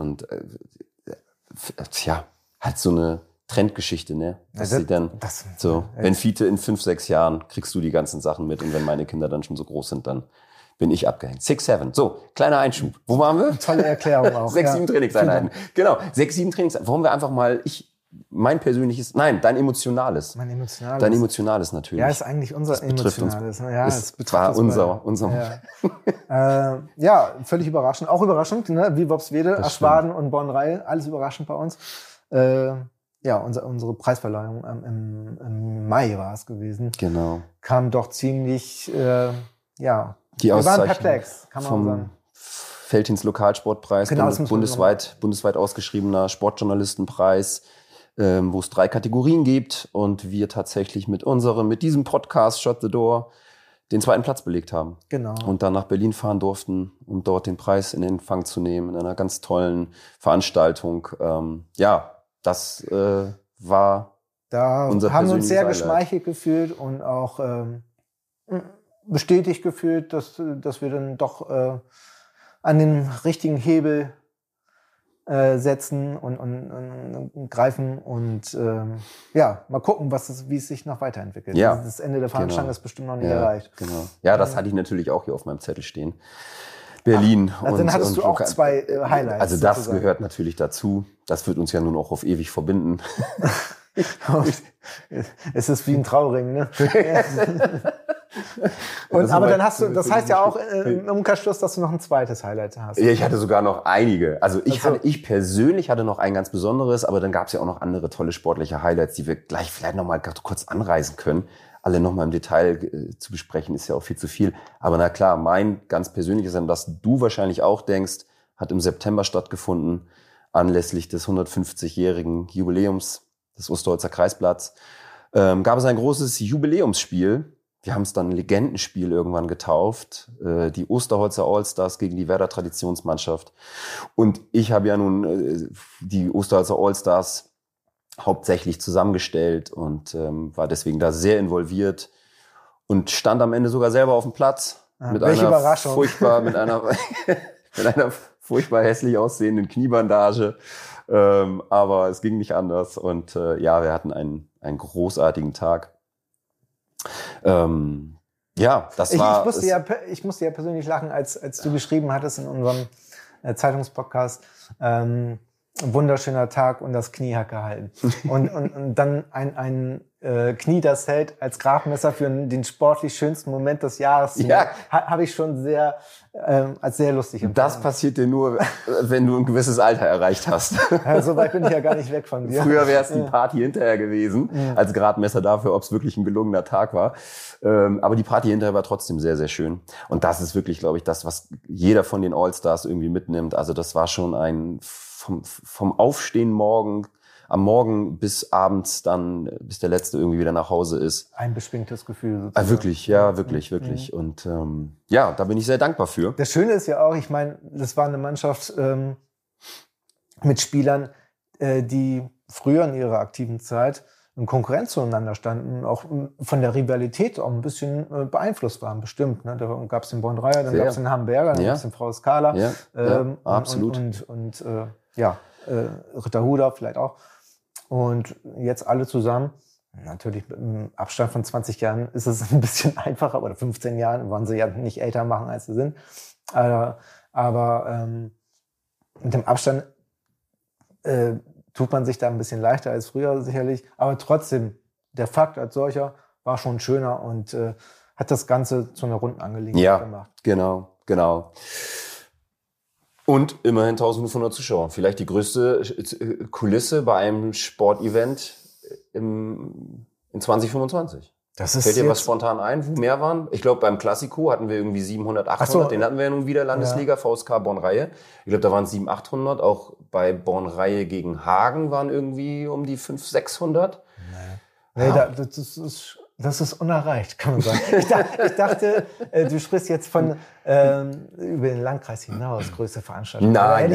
halt so eine Trendgeschichte, ne? Wenn Fiete in 5, 6 Jahren kriegst du die ganzen Sachen mit und wenn meine Kinder dann schon so groß sind, dann bin ich abgehängt. 6, 7. So, kleiner Einschub. Wo waren wir? Tolle Erklärung auch. 6, 7 Trainingseinheiten. Genau, 6, 7 Trainingseinheiten. Wollen wir einfach mal, mein persönliches, nein, dein emotionales. Mein emotionales. Dein emotionales natürlich. Ja, ist eigentlich unser emotionales. Ja, es betrifft war uns unser. Ja. Ja, völlig überraschend. Auch überraschend, ne? Wie Worpswede, Aschwaden und Bornrei, alles überraschend bei uns. Ja, unsere Preisverleihung im Mai war es gewesen. Genau. Kam doch ziemlich, ja, die wir waren Auszeichnung perplex, kann man sagen. Veltins Lokalsportpreis, Genau, bundesweit ausgeschriebener Sportjournalistenpreis, wo es 3 Kategorien gibt und wir tatsächlich mit diesem Podcast Shut the Door den 2. Platz belegt haben. Genau. Und dann nach Berlin fahren durften, um dort den Preis in Empfang zu nehmen, in einer ganz tollen Veranstaltung. Das war da unser haben wir uns sehr persönliches geschmeichelt gefühlt und auch bestätigt gefühlt, dass wir dann doch an den richtigen Hebel setzen und greifen und mal gucken, wie es sich noch weiterentwickelt. Ja, das Ende der Fahnenstange ist bestimmt noch nicht erreicht. Genau. Ja, das hatte ich natürlich auch hier auf meinem Zettel stehen. Berlin. Also dann hattest du auch 2 Highlights. Also das sozusagen gehört natürlich dazu. Das wird uns ja nun auch auf ewig verbinden. Es ist wie ein Trauring, ne? Aber dann hast du, das heißt ja auch im Umkehrschluss, dass du noch ein zweites Highlight hast. Ja, ich hatte sogar noch einige. Also ich persönlich hatte noch ein ganz besonderes, aber dann gab es ja auch noch andere tolle sportliche Highlights, die wir gleich vielleicht noch mal kurz anreißen können. Alle noch mal im Detail zu besprechen, ist ja auch viel zu viel. Aber na klar, mein ganz persönliches, an das du wahrscheinlich auch denkst, hat im September stattgefunden, anlässlich des 150-jährigen Jubiläums des Osterholzer Kreisblatts. Gab es ein großes Jubiläumsspiel. Wir haben es dann Legendenspiel irgendwann getauft. Die Osterholzer Allstars gegen die Werder Traditionsmannschaft. Und ich habe ja nun die Osterholzer Allstars hauptsächlich zusammengestellt und war deswegen da sehr involviert und stand am Ende sogar selber auf dem Platz mit einer furchtbar hässlich aussehenden Kniebandage. Aber es ging nicht anders und wir hatten einen großartigen Tag. Ich musste ja persönlich lachen, als du geschrieben hattest in unserem Zeitungspodcast, wunderschöner Tag und das Knie hat gehalten. Und dann ein Knie, das hält, als Gradmesser für den sportlich schönsten Moment des Jahres. Ja. Habe ich schon als sehr lustig empfunden. Das passiert dir nur, wenn du ein gewisses Alter erreicht hast. Ja, so weit bin ich ja gar nicht weg von dir. Früher wäre es die Party hinterher gewesen, als Gradmesser dafür, ob es wirklich ein gelungener Tag war. Aber die Party hinterher war trotzdem sehr, sehr schön. Und das ist wirklich, glaube ich, das, was jeder von den Allstars irgendwie mitnimmt. Also das war schon vom Aufstehen am Morgen bis abends dann, bis der Letzte irgendwie wieder nach Hause ist. Ein beschwingtes Gefühl sozusagen. Wirklich. Und da bin ich sehr dankbar für. Das Schöne ist ja auch, ich meine, das war eine Mannschaft mit Spielern, die früher in ihrer aktiven Zeit in Konkurrenz zueinander standen, auch von der Rivalität auch ein bisschen beeinflusst waren, bestimmt. Ne? Da gab es den Bornreier, dann gab es den Hamburger, dann gab es den Frau Skala. Absolut. Und Ritterhuda vielleicht auch. Und jetzt alle zusammen, natürlich mit einem Abstand von 20 Jahren ist es ein bisschen einfacher, oder 15 Jahren, wollen sie ja nicht älter machen, als sie sind. Aber mit dem Abstand tut man sich da ein bisschen leichter als früher sicherlich. Aber trotzdem, der Fakt als solcher war schon schöner und hat das Ganze zu einer runden Angelegenheit gemacht. Genau. Und immerhin 1500 Zuschauer. Vielleicht die größte Kulisse bei einem Sportevent in 2025. Fällt dir was spontan ein, wo mehr waren? Ich glaube, beim Klassiko hatten wir irgendwie 700, 800. Den hatten wir ja nun wieder, Landesliga, VSK Bornreihe. Ich glaube, da waren es 700, 800. Auch bei Bornreihe gegen Hagen waren irgendwie um die 500, 600. Das ist unerreicht, kann man sagen. Ich dachte, du sprichst jetzt von über den Landkreis hinaus, größte Veranstaltung. Nein,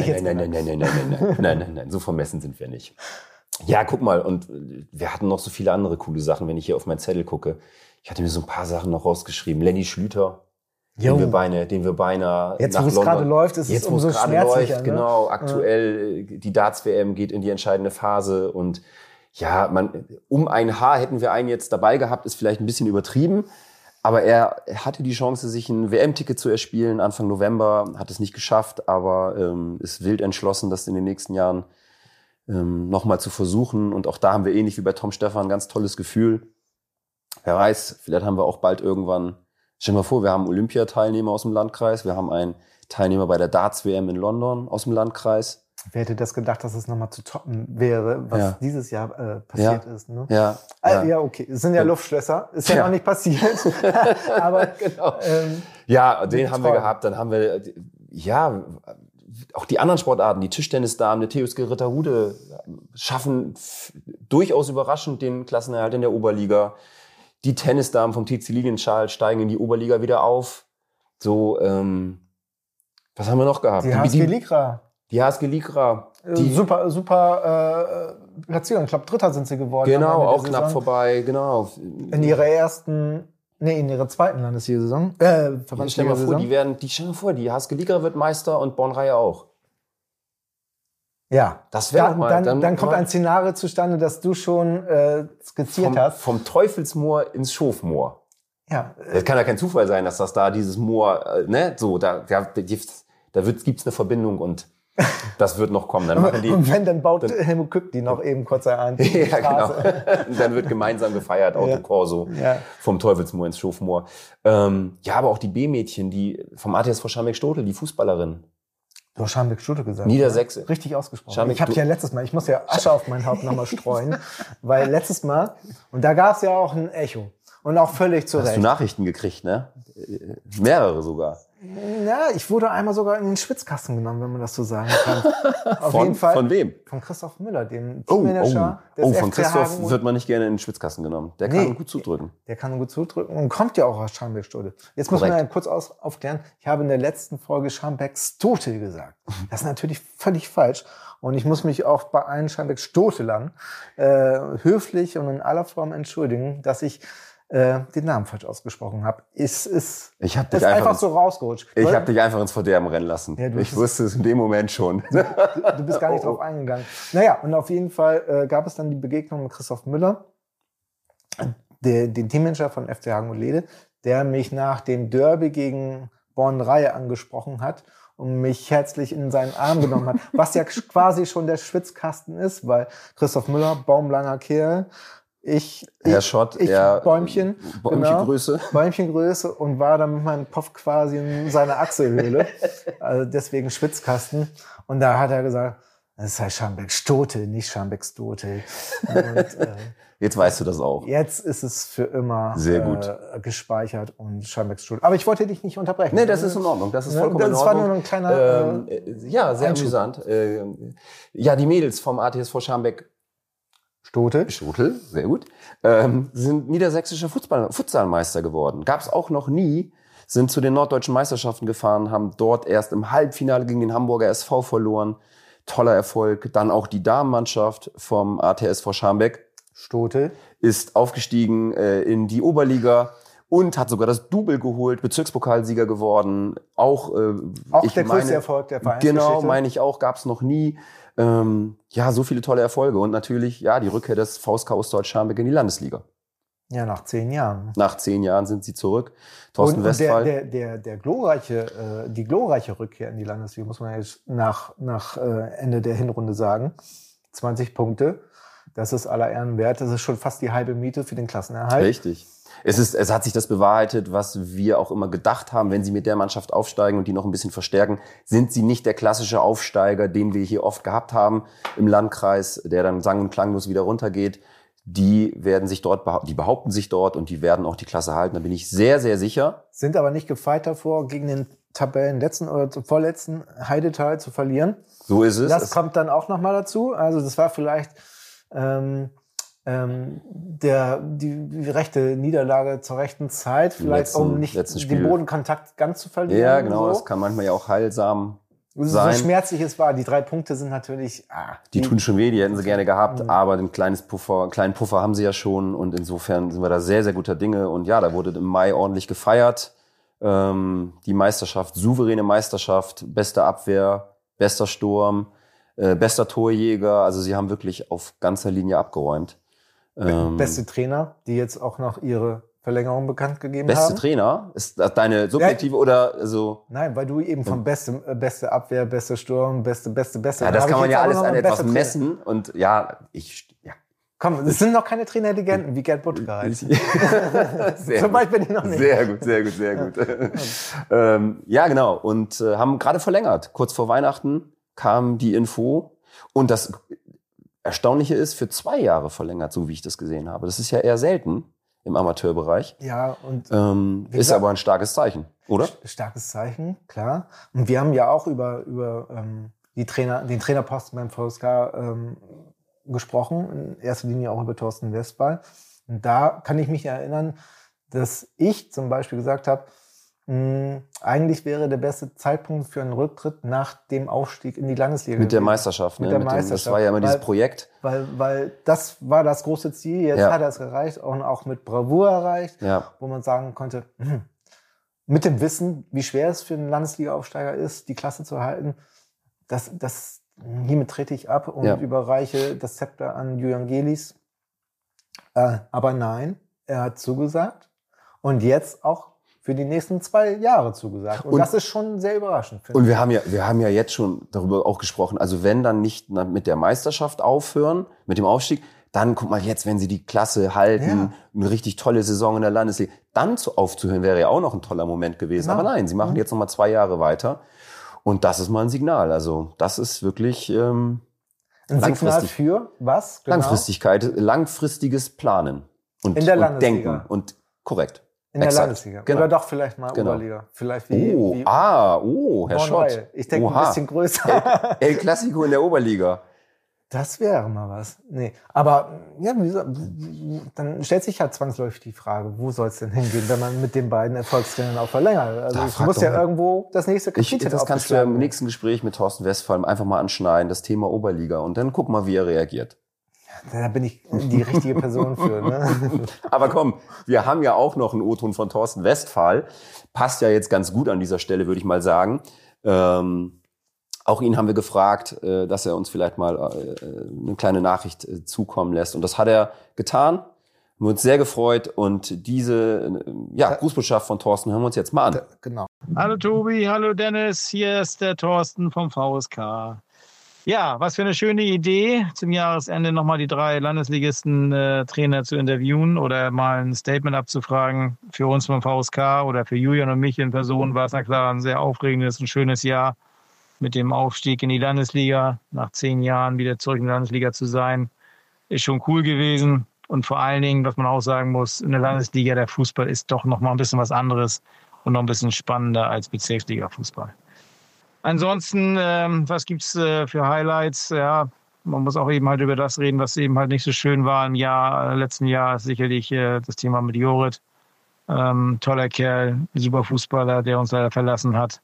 so vermessen sind wir nicht. Ja, guck mal, und wir hatten noch so viele andere coole Sachen, wenn ich hier auf mein Zettel gucke. Ich hatte mir so ein paar Sachen noch rausgeschrieben. Lenny Schlüter, den wir beinahe jetzt, nach wo es gerade läuft, ist es umso schmerzlicher. Ne? Genau, aktuell die Darts-WM geht in die entscheidende Phase und ja, um ein Haar hätten wir einen jetzt dabei gehabt, ist vielleicht ein bisschen übertrieben. Aber er hatte die Chance, sich ein WM-Ticket zu erspielen Anfang November, hat es nicht geschafft, aber ist wild entschlossen, das in den nächsten Jahren nochmal zu versuchen. Und auch da haben wir ähnlich wie bei Tom Stephan ein ganz tolles Gefühl. Wer weiß, vielleicht haben wir auch bald irgendwann, stell dir mal vor, wir haben Olympiateilnehmer aus dem Landkreis, wir haben einen Teilnehmer bei der Darts-WM in London aus dem Landkreis. Wer hätte das gedacht, dass es nochmal zu toppen wäre, was dieses Jahr passiert ist? Ne? Ja, okay. Es sind ja Luftschlösser. Ist ja noch nicht passiert. Aber genau. Den haben wir gehabt. Dann haben wir, auch die anderen Sportarten, die Tischtennisdamen, der TSG Ritterhude schaffen durchaus überraschend den Klassenerhalt in der Oberliga. Die Tennisdamen vom TC Lilienthal steigen in die Oberliga wieder auf. So, was haben wir noch gehabt? Die HSG Lycra. Die HSG Lycra. Super Platzierung. Ich glaube, Dritter sind sie geworden. Genau, auch knapp vorbei, genau. In ihrer zweiten Landesliga-Saison. Stell dir mal vor, die HSG Lycra wird Meister und Bornreihe auch. Ja, das wäre dann kommt ein Szenario zustande, das du schon skizziert hast. Vom Teufelsmoor ins Schofmoor. Ja. Das kann ja kein Zufall sein, dass das da dieses Moor, gibt's eine Verbindung und das wird noch kommen. Dann baut Helmut Kück die noch eben kurz ein. Ja, genau. Und dann wird gemeinsam gefeiert, Autokorso, vom Teufelsmoor ins Schofmoor. Aber auch die B-Mädchen, die vom ATSV Scharmbeck-Stotel, die Fußballerin. Du hast Scharmbeck-Stotel gesagt. Niedersächse. Richtig ausgesprochen. Ich habe ja letztes Mal, ich muss ja Asche auf mein Haupt nochmal streuen, weil letztes Mal, und da gab es ja auch ein Echo. Und auch völlig zu Recht. Hast du Nachrichten gekriegt, ne? Mehrere sogar. Ja, ich wurde einmal sogar in den Schwitzkasten genommen, wenn man das so sagen kann. Auf jeden Fall. Von wem? Von Christoph Müller, dem Teammanager des von FC Christoph Hagen. wird man nicht gerne in den Schwitzkasten genommen. Der kann gut zudrücken. Der kann gut zudrücken und kommt ja auch aus Scharmbeck-Stotel. Jetzt muss man ja kurz aufklären. Ich habe in der letzten Folge Scharmbeck-Stotel gesagt. Das ist natürlich völlig falsch. Und ich muss mich auch bei allen Scharmbeck-Stotelern höflich und in aller Form entschuldigen, dass ich den Namen falsch ausgesprochen habe. Ich habe dich einfach so rausgerutscht. Ich habe dich einfach ins Verderben rennen lassen. Ja, ich wusste es in dem Moment schon. Du bist gar nicht drauf eingegangen. Naja, und auf jeden Fall gab es dann die Begegnung mit Christoph Müller, den Teammanager von FC Hagen-Ohlede, der mich nach dem Derby gegen Bornreihe angesprochen hat und mich herzlich in seinen Arm genommen hat. Was ja quasi schon der Schwitzkasten ist, weil Christoph Müller, baumlanger Kerl, Herr Schott, Bäumchengröße. Bäumchengröße und war dann mit meinem Kopf quasi in seiner Achselhöhle. Also deswegen Schwitzkasten. Und da hat er gesagt, das heißt Scharmbeck-Stotel, nicht Scharmbeck-Stotel. Jetzt weißt du das auch. Jetzt ist es für immer sehr gut gespeichert und Scharmbeck-Stotel. Aber ich wollte dich nicht unterbrechen. Nee, das ist in Ordnung. Das ist vollkommen in Ordnung. Das war nur ein kleiner sehr amüsant. Die Mädels vom ATSV Scharmbeck Stotel, sehr gut, sind niedersächsische Futsalmeister geworden. Gab es auch noch nie, sind zu den norddeutschen Meisterschaften gefahren, haben dort erst im Halbfinale gegen den Hamburger SV verloren. Toller Erfolg. Dann auch die Damenmannschaft vom ATSV Scharmbeck Stotel ist aufgestiegen in die Oberliga und hat sogar das Double geholt, Bezirkspokalsieger geworden. Auch der größte Erfolg der Vereinsgeschichte. Genau, meine ich auch, gab es noch nie. So viele tolle Erfolge und natürlich die Rückkehr des VSK Ostdeutsch-Scharmbeck in die Landesliga. Ja, nach 10 Jahren. Nach 10 Jahren sind sie zurück. Thorsten Westphal. Die glorreiche Rückkehr in die Landesliga, muss man jetzt nach Ende der Hinrunde sagen. 20 Punkte, das ist aller Ehren wert. Das ist schon fast die halbe Miete für den Klassenerhalt. Richtig. Es hat sich das bewahrheitet, was wir auch immer gedacht haben, wenn sie mit der Mannschaft aufsteigen und die noch ein bisschen verstärken, sind sie nicht der klassische Aufsteiger, den wir hier oft gehabt haben im Landkreis, der dann sang- und klanglos wieder runtergeht. Die behaupten sich dort und die werden auch die Klasse halten. Da bin ich sehr, sehr sicher. Sind aber nicht gefeit davor, gegen den Tabellenletzten oder vorletzten Heidetal zu verlieren. So ist es. Das kommt dann auch nochmal dazu. Also das war vielleicht die rechte Niederlage zur rechten Zeit, vielleicht um nicht den Bodenkontakt ganz zu verlieren. Ja, genau, das kann manchmal ja auch heilsam sein. So schmerzlich es war, die 3 Punkte sind natürlich... Die tun schon weh, die hätten sie gerne gehabt, aber den kleinen Puffer haben sie ja schon und insofern sind wir da sehr, sehr guter Dinge und da wurde im Mai ordentlich gefeiert. Die Meisterschaft, souveräne Meisterschaft, beste Abwehr, bester Sturm, bester Torjäger, also sie haben wirklich auf ganzer Linie abgeräumt. Beste Trainer, die jetzt auch noch ihre Verlängerung bekannt gegeben Beste haben. Trainer? Ist das deine subjektive oder so? Nein, weil du eben von beste Abwehr, beste Sturm, beste. Ja, das kann man ja alles an etwas messen. Und ja. Komm, es sind noch keine Trainerlegenden wie Gerd Buttgereit. So weit bin ich noch nicht. Sehr gut. Ja, genau. Und haben gerade verlängert. Kurz vor Weihnachten kam die Info. Und das Erstaunliche ist, für 2 Jahre verlängert, so wie ich das gesehen habe. Das ist ja eher selten im Amateurbereich. Ja, und ist aber ein starkes Zeichen, oder? Starkes Zeichen, klar. Und wir haben ja auch über den Trainerposten beim VSK gesprochen, in erster Linie auch über Thorsten Westphal. Und da kann ich mich erinnern, dass ich zum Beispiel gesagt habe, eigentlich wäre der beste Zeitpunkt für einen Rücktritt nach dem Aufstieg in die Landesliga. Mit der Meisterschaft. Das war ja immer dieses Projekt. Weil das war das große Ziel. Jetzt hat er es erreicht und auch mit Bravour erreicht, wo man sagen konnte, mit dem Wissen, wie schwer es für einen Landesliga-Aufsteiger ist, die Klasse zu halten, hiermit trete ich ab und überreiche das Zepter an Julian Gelis. Aber nein, er hat zugesagt und jetzt auch für die nächsten 2 Jahre zugesagt. Und das ist schon sehr überraschend. Und wir haben ja jetzt schon darüber auch gesprochen, also wenn dann nicht mit der Meisterschaft aufhören, mit dem Aufstieg, dann guck mal jetzt, wenn sie die Klasse halten, eine richtig tolle Saison in der Landesliga, dann aufzuhören wäre ja auch noch ein toller Moment gewesen. Genau. Aber nein, sie machen jetzt noch mal 2 Jahre weiter. Und das ist mal ein Signal. Also das ist wirklich ein Signal für was? Genau? Langfristigkeit, langfristiges Planen und in der Landesliga. Denken und korrekt. In der Landesliga. Genau. Oder doch vielleicht mal Oberliga. Vielleicht wie Herr Schott. Ich denke ein bisschen größer. El Clasico in der Oberliga. Das wäre mal was. Nee, aber ja, dann stellt sich halt zwangsläufig die Frage, wo soll es denn hingehen, wenn man mit den beiden Erfolgstrainern auch verlängert? Also es muss ja irgendwo das nächste Kapitel Das kannst du ja im nächsten Gespräch mit Thorsten Westphal einfach mal anschneiden, das Thema Oberliga. Und dann guck mal, wie er reagiert. Da bin ich die richtige Person für. Ne? Aber komm, wir haben ja auch noch einen O-Ton von Thorsten Westphal. Passt ja jetzt ganz gut an dieser Stelle, würde ich mal sagen. Auch ihn haben wir gefragt, dass er uns vielleicht mal eine kleine Nachricht zukommen lässt. Und das hat er getan. Wir haben uns sehr gefreut. Und diese Grußbotschaft von Thorsten hören wir uns jetzt mal an. Genau. Hallo Tobi, hallo Dennis, hier ist der Thorsten vom VSK. Ja, was für eine schöne Idee, zum Jahresende nochmal die 3 Landesligisten Trainer zu interviewen oder mal ein Statement abzufragen. Für uns vom VSK oder für Julian und mich in Person war es na klar ein sehr aufregendes und schönes Jahr mit dem Aufstieg in die Landesliga. Nach 10 Jahren wieder zurück in die Landesliga zu sein, ist schon cool gewesen. Und vor allen Dingen, was man auch sagen muss, in der Landesliga, der Fußball ist doch noch mal ein bisschen was anderes und noch ein bisschen spannender als Bezirksliga-Fußball. Ansonsten, was gibt's für Highlights? Ja, man muss auch eben halt über das reden, was eben halt nicht so schön war im letzten Jahr. Sicherlich das Thema mit Jorrit. Toller Kerl, super Fußballer, der uns leider verlassen hat.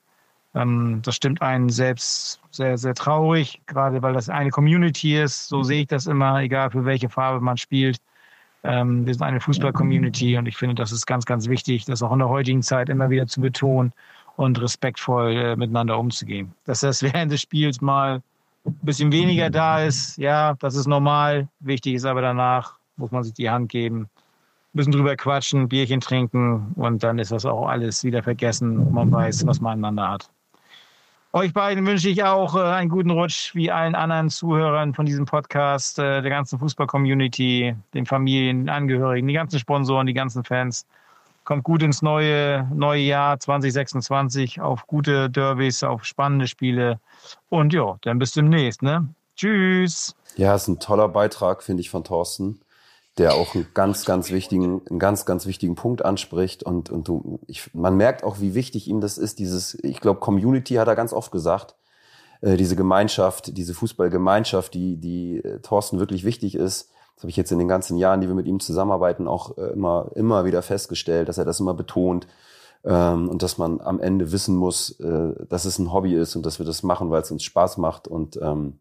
Das stimmt einen selbst sehr, sehr traurig, gerade weil das eine Community ist. So sehe ich das immer, egal für welche Farbe man spielt. Wir sind eine Fußball-Community und ich finde, das ist ganz, ganz wichtig, das auch in der heutigen Zeit immer wieder zu betonen und respektvoll miteinander umzugehen. Dass das während des Spiels mal ein bisschen weniger da ist, ja, das ist normal. Wichtig ist aber danach, muss man sich die Hand geben, ein bisschen drüber quatschen, Bierchen trinken und dann ist das auch alles wieder vergessen und man weiß, was man aneinander hat. Euch beiden wünsche ich auch einen guten Rutsch, wie allen anderen Zuhörern von diesem Podcast, der ganzen Fußball-Community, den Familien, den Angehörigen, die ganzen Sponsoren, die ganzen Fans. Kommt gut ins neue Jahr 2026, auf gute Derbys, auf spannende Spiele. Und ja, dann bis demnächst, ne? Tschüss! Ja, ist ein toller Beitrag, finde ich, von Thorsten, der auch einen ganz, ganz wichtigen Punkt anspricht. Und man merkt auch, wie wichtig ihm das ist, ich glaube, Community hat er ganz oft gesagt, diese Gemeinschaft, diese Fußballgemeinschaft, die Thorsten wirklich wichtig ist. Das habe ich jetzt in den ganzen Jahren, die wir mit ihm zusammenarbeiten, auch immer wieder festgestellt, dass er das immer betont und dass man am Ende wissen muss, dass es ein Hobby ist und dass wir das machen, weil es uns Spaß macht und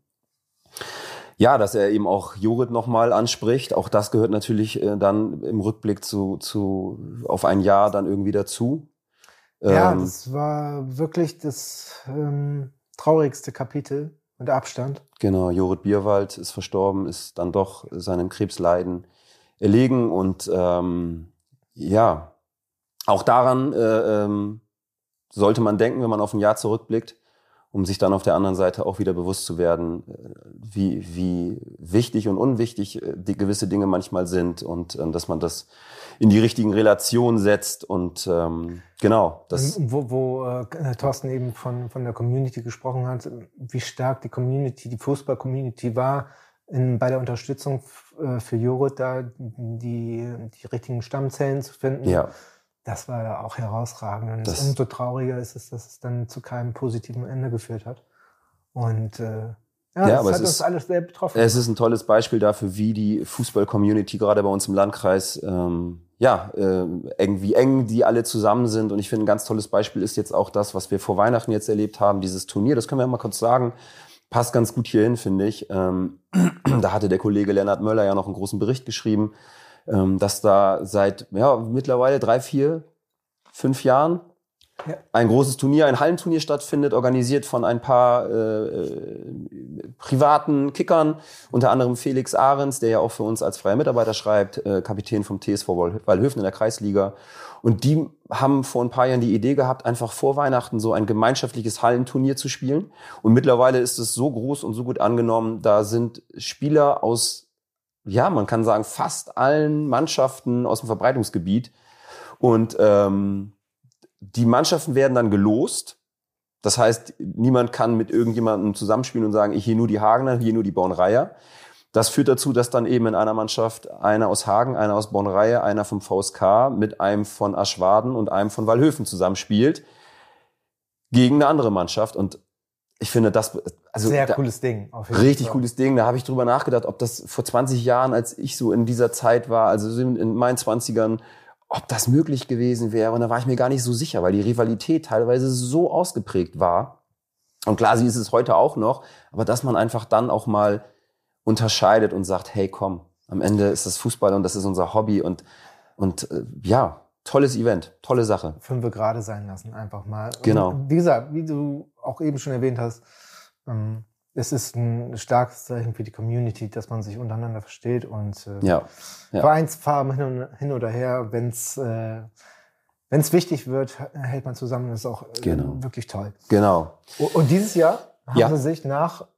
dass er eben auch Jorrit nochmal anspricht. Auch das gehört natürlich dann im Rückblick auf ein Jahr dann irgendwie dazu. Ja, das war wirklich das traurigste Kapitel mit Abstand. Genau, Jorrit Bierwald ist verstorben, ist dann doch seinem Krebsleiden erlegen und ja, auch daran sollte man denken, wenn man auf ein Jahr zurückblickt, um sich dann auf der anderen Seite auch wieder bewusst zu werden, wie wichtig und unwichtig die gewisse Dinge manchmal sind und dass man das in die richtigen Relationen setzt und genau. Das wo Thorsten eben von der Community gesprochen hat, wie stark die Community, die Fußball-Community war bei der Unterstützung für Jorit, da die richtigen Stammzellen zu finden. Ja. Das war ja auch herausragend. Und umso trauriger ist es, dass es dann zu keinem positiven Ende geführt hat. Und das hat uns alles sehr betroffen. Es ist ein tolles Beispiel dafür, wie die Fußball-Community gerade bei uns im Landkreis irgendwie eng die alle zusammen sind. Und ich finde, ein ganz tolles Beispiel ist jetzt auch das, was wir vor Weihnachten jetzt erlebt haben, dieses Turnier. Das können wir ja mal kurz sagen. Passt ganz gut hierhin, finde ich. Da hatte der Kollege Lennart Möller ja noch einen großen Bericht geschrieben, dass da seit mittlerweile 3, 4, 5 Jahren ein großes Turnier, ein Hallenturnier stattfindet, organisiert von ein paar privaten Kickern, unter anderem Felix Ahrens, der ja auch für uns als freier Mitarbeiter schreibt, Kapitän vom TSV Wallhöfen in der Kreisliga. Und die haben vor ein paar Jahren die Idee gehabt, einfach vor Weihnachten so ein gemeinschaftliches Hallenturnier zu spielen. Und mittlerweile ist es so groß und so gut angenommen, da sind Spieler aus, man kann sagen, fast allen Mannschaften aus dem Verbreitungsgebiet. Und die Mannschaften werden dann gelost. Das heißt, niemand kann mit irgendjemandem zusammenspielen und sagen, ich hier nur die Hagener, hier nur die Bornreiher. Das führt dazu, dass dann eben in einer Mannschaft einer aus Hagen, einer aus Bornreihe, einer vom VSK mit einem von Aschwaden und einem von Wallhöfen zusammenspielt gegen eine andere Mannschaft. Und ich finde das cooles Ding. Richtig cooles Ding. Da habe ich drüber nachgedacht, ob das vor 20 Jahren, als ich so in dieser Zeit war, also in meinen 20ern, ob das möglich gewesen wäre. Und da war ich mir gar nicht so sicher, weil die Rivalität teilweise so ausgeprägt war. Und klar, sie ist es heute auch noch, aber dass man einfach dann auch mal unterscheidet und sagt, hey, komm, am Ende ist das Fußball und das ist unser Hobby und tolles Event, tolle Sache. 5 gerade sein lassen, einfach mal. Genau. Und wie gesagt, wie du auch eben schon erwähnt hast, es ist ein starkes Zeichen für die Community, dass man sich untereinander versteht und Vereinsfarben hin oder her, wenn es wichtig wird, hält man zusammen, das ist auch wirklich toll. Genau. Und dieses Jahr haben sie sich nach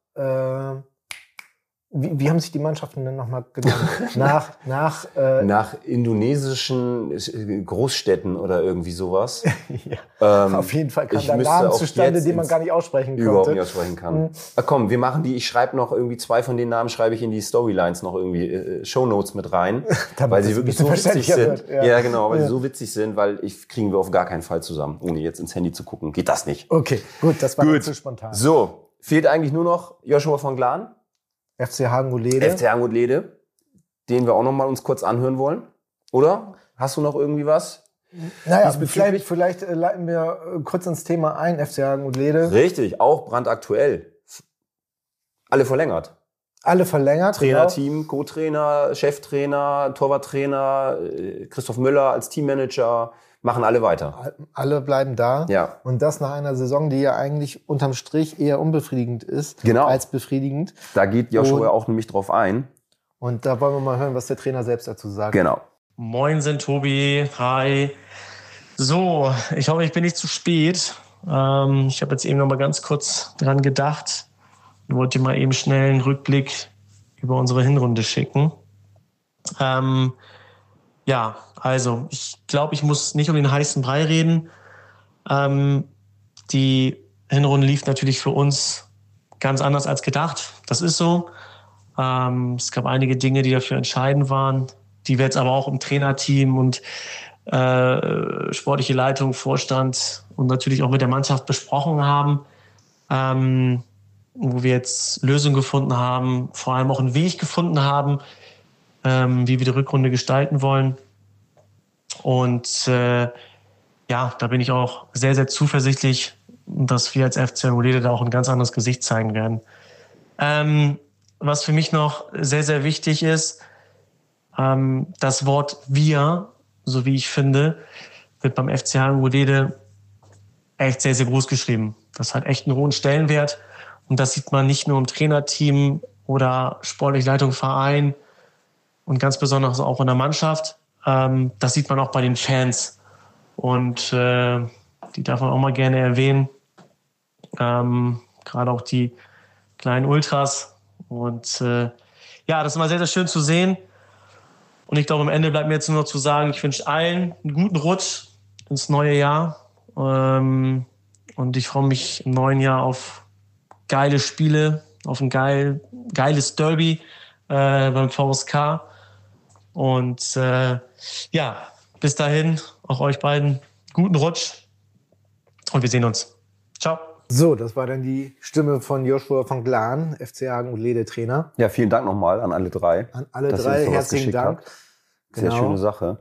wie haben sich die Mannschaften denn nochmal genannt? Nach indonesischen Großstädten oder irgendwie sowas. Auf jeden Fall kam der Name zustande, den man gar nicht aussprechen konnte. Überhaupt nicht aussprechen kann. Komm, wir machen die, ich schreibe noch irgendwie 2 von den Namen, schreibe ich in die Storylines noch irgendwie Shownotes mit rein, weil sie wirklich so witzig sind. Ja, genau, weil sie so witzig sind, weil kriegen wir auf gar keinen Fall zusammen, ohne jetzt ins Handy zu gucken. Geht das nicht. Okay, gut, das war zu spontan. So, fehlt eigentlich nur noch Joshua von Glan. FC Hagen-Lede. FC Hagen-Lede, den wir auch noch mal uns kurz anhören wollen. Oder? Hast du noch irgendwie was? Naja, vielleicht leiten wir kurz ins Thema ein, FC Hagen-Lede. Richtig, auch brandaktuell. Alle verlängert. Trainerteam, genau. Co-Trainer, Cheftrainer, Torwarttrainer, Christoph Müller als Teammanager, machen alle weiter. Alle bleiben da. Ja. Und das nach einer Saison, die ja eigentlich unterm Strich eher unbefriedigend ist als befriedigend. Da geht Joshua auch nämlich drauf ein. Und da wollen wir mal hören, was der Trainer selbst dazu sagt. Genau. Moin, Tobi. Hi. So, ich hoffe, ich bin nicht zu spät. Ich habe jetzt eben noch mal ganz kurz dran gedacht. Ich wollte mal eben schnell einen Rückblick über unsere Hinrunde schicken. Also ich glaube, ich muss nicht um den heißen Brei reden. Die Hinrunde lief natürlich für uns ganz anders als gedacht. Das ist so. Es gab einige Dinge, die dafür entscheidend waren, die wir jetzt aber auch im Trainerteam und sportliche Leitung, Vorstand und natürlich auch mit der Mannschaft besprochen haben, wo wir jetzt Lösungen gefunden haben, vor allem auch einen Weg gefunden haben, wie wir die Rückrunde gestalten wollen. Und da bin ich auch sehr, sehr zuversichtlich, dass wir als FC Hagen-Lede da auch ein ganz anderes Gesicht zeigen werden. Was für mich noch sehr, sehr wichtig ist, das Wort wir, so wie ich finde, wird beim FC Hagen-Lede echt sehr, sehr groß geschrieben. Das hat echt einen hohen Stellenwert. Und das sieht man nicht nur im Trainerteam oder sportliche Leitung, Verein und ganz besonders auch in der Mannschaft. Das sieht man auch bei den Fans. Und die darf man auch mal gerne erwähnen. Gerade auch die kleinen Ultras. Und das ist immer sehr, sehr schön zu sehen. Und ich glaube, am Ende bleibt mir jetzt nur noch zu sagen, ich wünsche allen einen guten Rutsch ins neue Jahr. Und ich freue mich im neuen Jahr auf geile Spiele, auf ein geiles Derby beim VSK. Und bis dahin, auch euch beiden, guten Rutsch. Und wir sehen uns. Ciao. So, das war dann die Stimme von Joshua von Glan, FC Hagen und Lede Trainer. Ja, vielen Dank nochmal an alle drei. An alle drei, herzlichen Dank. Sehr schöne Sache.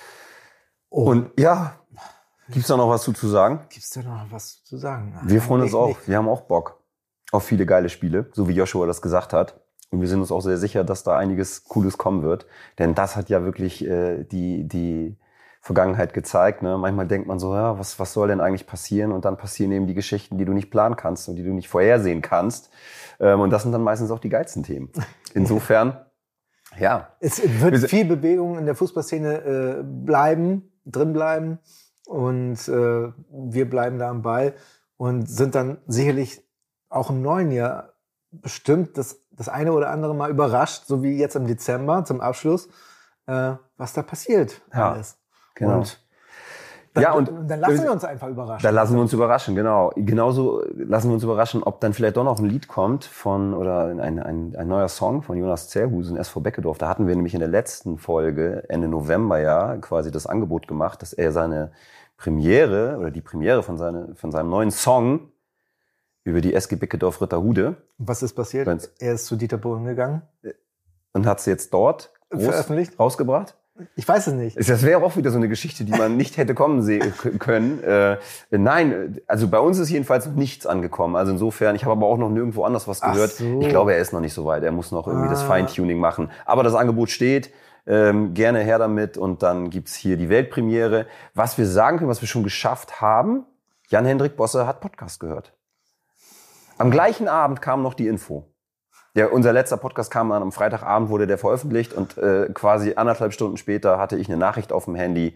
Und ja, gibt's da noch was zu sagen? Gibt's da noch was zu sagen? Wir freuen uns auch. Wir haben auch Bock auf viele geile Spiele, so wie Joshua das gesagt hat. Und wir sind uns auch sehr sicher, dass da einiges Cooles kommen wird. Denn das hat ja wirklich die Vergangenheit gezeigt. Ne? Manchmal denkt man so, ja, was soll denn eigentlich passieren? Und dann passieren eben die Geschichten, die du nicht planen kannst und die du nicht vorhersehen kannst. Und das sind dann meistens auch die geilsten Themen. Insofern, ja. Es wird viel Bewegung in der Fußballszene drin bleiben. Und wir bleiben da am Ball und sind dann sicherlich auch im neuen Jahr bestimmt das eine oder andere Mal überrascht, so wie jetzt im Dezember zum Abschluss, was da passiert. Ja. Alles. Genau. Und dann lassen wir uns einfach überraschen. Dann lassen wir uns überraschen, genau. Genauso lassen wir uns überraschen, ob dann vielleicht doch noch ein Lied kommt oder ein neuer Song von Jonas Zerhusen, SV Beckedorf. Da hatten wir nämlich in der letzten Folge, Ende November ja, quasi das Angebot gemacht, dass er seine Premiere oder die Premiere von seinem neuen Song über die SG Beckedorf Ritterhude. Was ist passiert? Er ist zu Dieter Bohlen gegangen. Und hat es jetzt dort veröffentlicht? Rausgebracht? Ich weiß es nicht. Das wäre auch wieder so eine Geschichte, die man nicht hätte kommen sehen können. Nein, also bei uns ist jedenfalls noch nichts angekommen. Also insofern, ich habe aber auch noch nirgendwo anders was gehört. So. Ich glaube, er ist noch nicht so weit. Er muss noch irgendwie das Feintuning machen. Aber das Angebot steht. Gerne her damit. Und dann gibt's hier die Weltpremiere. Was wir sagen können, was wir schon geschafft haben, Jan-Hendrik Bosse hat Podcast gehört. Am gleichen Abend kam noch die Info. Ja, unser letzter Podcast kam dann am Freitagabend, wurde der veröffentlicht und quasi 1,5 Stunden später hatte ich eine Nachricht auf dem Handy.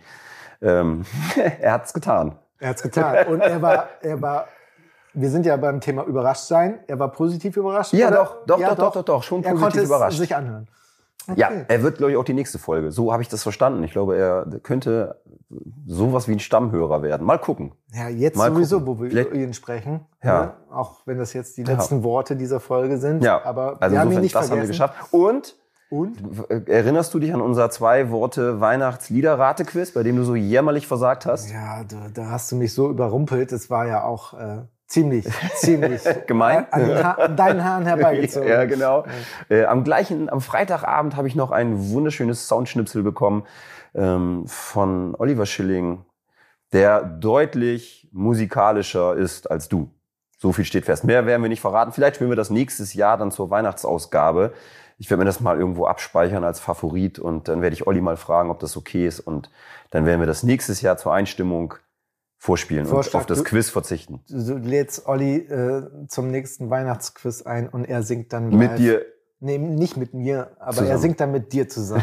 Er hat's getan. Er hat's getan. Und er war, wir sind ja beim Thema überrascht sein. Er war positiv überrascht? Ja, oder? Doch, schon er positiv überrascht. Er konnte es sich anhören. Okay. Ja, er wird, glaube ich, auch die nächste Folge. So habe ich das verstanden. Ich glaube, er könnte sowas wie ein Stammhörer werden. Mal gucken. Ja, jetzt Mal sowieso, gucken. wo wir Vielleicht, über ihn sprechen. Ja. Ne? Auch wenn das jetzt die letzten Worte dieser Folge sind. Ja, aber also wir haben ihn nicht das vergessen. haben wir geschafft. Und? Erinnerst du dich an unser 2-Worte-Weihnachtslieder-Rate-Quiz, bei dem du so jämmerlich versagt hast? Ja, da hast du mich so überrumpelt. Es war ja auch ziemlich gemein an deinen Haaren herbeigezogen. Ja, genau. Am Freitagabend habe ich noch ein wunderschönes Soundschnipsel bekommen von Oliver Schilling, der deutlich musikalischer ist als du. So viel steht fest. Mehr werden wir nicht verraten. Vielleicht spielen wir das nächstes Jahr dann zur Weihnachtsausgabe. Ich werde mir das mal irgendwo abspeichern als Favorit und dann werde ich Olli mal fragen, ob das okay ist und dann werden wir das nächstes Jahr zur Einstimmung vorspielen und auf das Quiz verzichten. Du lädst Olli zum nächsten Weihnachtsquiz ein und er singt dann live. Mit dir? Nee, nicht mit mir, aber zusammen. Er singt dann mit dir zusammen.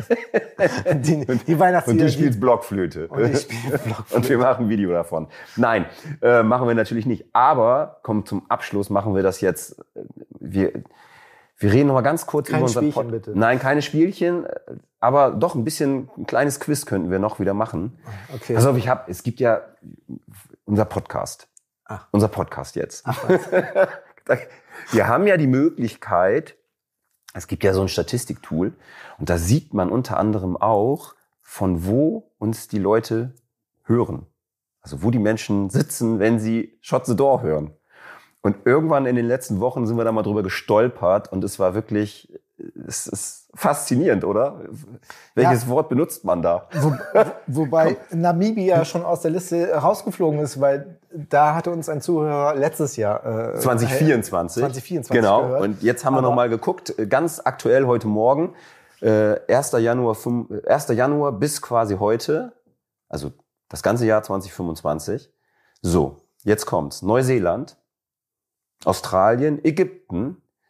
die Weihnachtslieder. Und du spielst Blockflüte. Und ich spiele Blockflöte. Und wir machen ein Video davon. Nein, machen wir natürlich nicht. Aber, zum Abschluss machen wir das jetzt. Wir reden noch mal ganz kurz über unseren Spielchen, bitte. Nein, keine Spielchen, aber doch ein kleines Quiz könnten wir noch wieder machen. Okay. Pass auf, es gibt ja unser Podcast. Unser Podcast jetzt. Wir haben ja die Möglichkeit, es gibt ja so ein Statistiktool und da sieht man unter anderem auch, von wo uns die Leute hören. Also wo die Menschen sitzen, wenn sie Shot the Door hören. Und irgendwann in den letzten Wochen sind wir da mal drüber gestolpert und es war wirklich, es ist faszinierend, oder? Welches Wort benutzt man da? Wobei Namibia schon aus der Liste rausgeflogen ist, weil da hatte uns ein Zuhörer letztes Jahr 2024 genau. Gehört. Und jetzt haben wir noch mal geguckt, ganz aktuell heute Morgen, 1. Januar bis quasi heute, also das ganze Jahr 2025. So, jetzt kommt's. Neuseeland, Australien, Ägypten,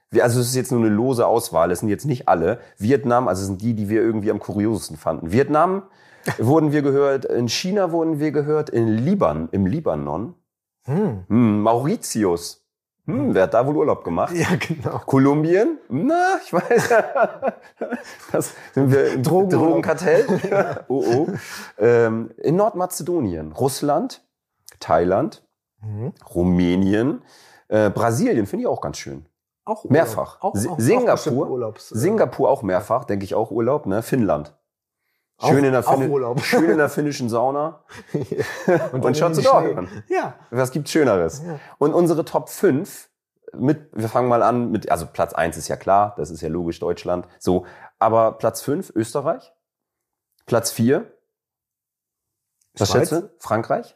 Also es ist jetzt nur eine lose Auswahl, es sind jetzt nicht alle. Vietnam, also es sind die wir irgendwie am kuriosesten fanden. Vietnam wurden wir gehört, in China wurden wir gehört, im Libanon. Mauritius. Wer hat da wohl Urlaub gemacht? Ja, genau. Kolumbien? Na, ich weiß. Das sind wir im Drogenkartell. In Nordmazedonien. Russland, Thailand, Rumänien, Brasilien finde ich auch ganz schön. Auch Urlaub. Mehrfach. Auch Singapur auch mehrfach, denke ich auch Urlaub. Ne? Finnland. Schön in der finnischen Sauna. Und schaut zu dort. Ja. Was gibt's Schöneres? Ja. Und unsere Top 5 wir fangen mal an mit, also Platz 1 ist ja klar, das ist ja logisch Deutschland. So. Aber Platz 5 Österreich. Platz 4 was schätzt du? Frankreich.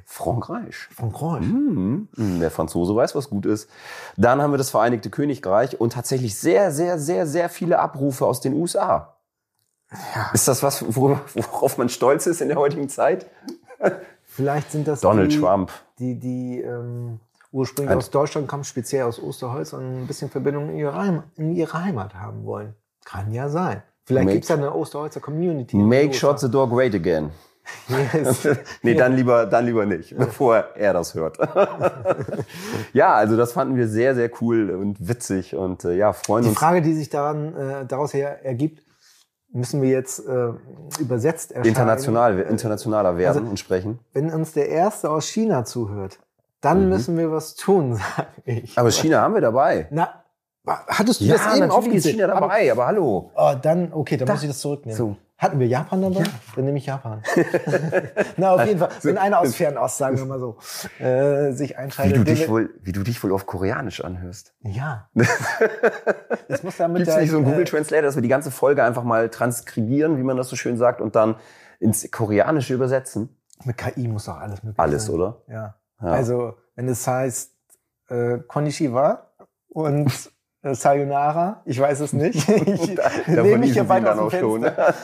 Der Franzose weiß, was gut ist. Dann haben wir das Vereinigte Königreich und tatsächlich sehr, sehr, sehr, sehr viele Abrufe aus den USA. Ja. Ist das was, worauf man stolz ist in der heutigen Zeit? Vielleicht sind das Donald Trump. Die ursprünglich aus Deutschland kommen, speziell aus Osterholz und ein bisschen Verbindung in ihre Heimat haben wollen. Kann ja sein. Vielleicht gibt es ja eine Osterholzer Community. Make Shot the Door great again. Yes. Nee, dann lieber nicht, bevor er das hört. Ja, also das fanden wir sehr, sehr cool und witzig und freuen uns. Die Frage, die sich daraus ergibt, müssen wir jetzt übersetzt erscheinen. Internationaler werden und sprechen. Wenn uns der Erste aus China zuhört, dann müssen wir was tun, sage ich. Aber China haben wir dabei. Na, hattest du das eben aufgezählt? China dabei, aber hallo. Oh, dann muss ich das zurücknehmen. So. Hatten wir Japan dabei? Ja. Dann nehme ich Japan. Na, auf jeden Fall. Wenn einer aus Fernost, sagen wir mal so, sich einschaltet. Wie du dich wohl auf Koreanisch anhörst. Ja. Das muss damit. Gibt's nicht so einen Google Translator, dass wir die ganze Folge einfach mal transkribieren, wie man das so schön sagt, und dann ins Koreanische übersetzen? Mit KI muss doch alles möglich sein. Alles, oder? Ja. Also, wenn es heißt Konnichiwa und Sayonara, ich weiß es nicht. Nehme mich hier weiter aus dem Fenster.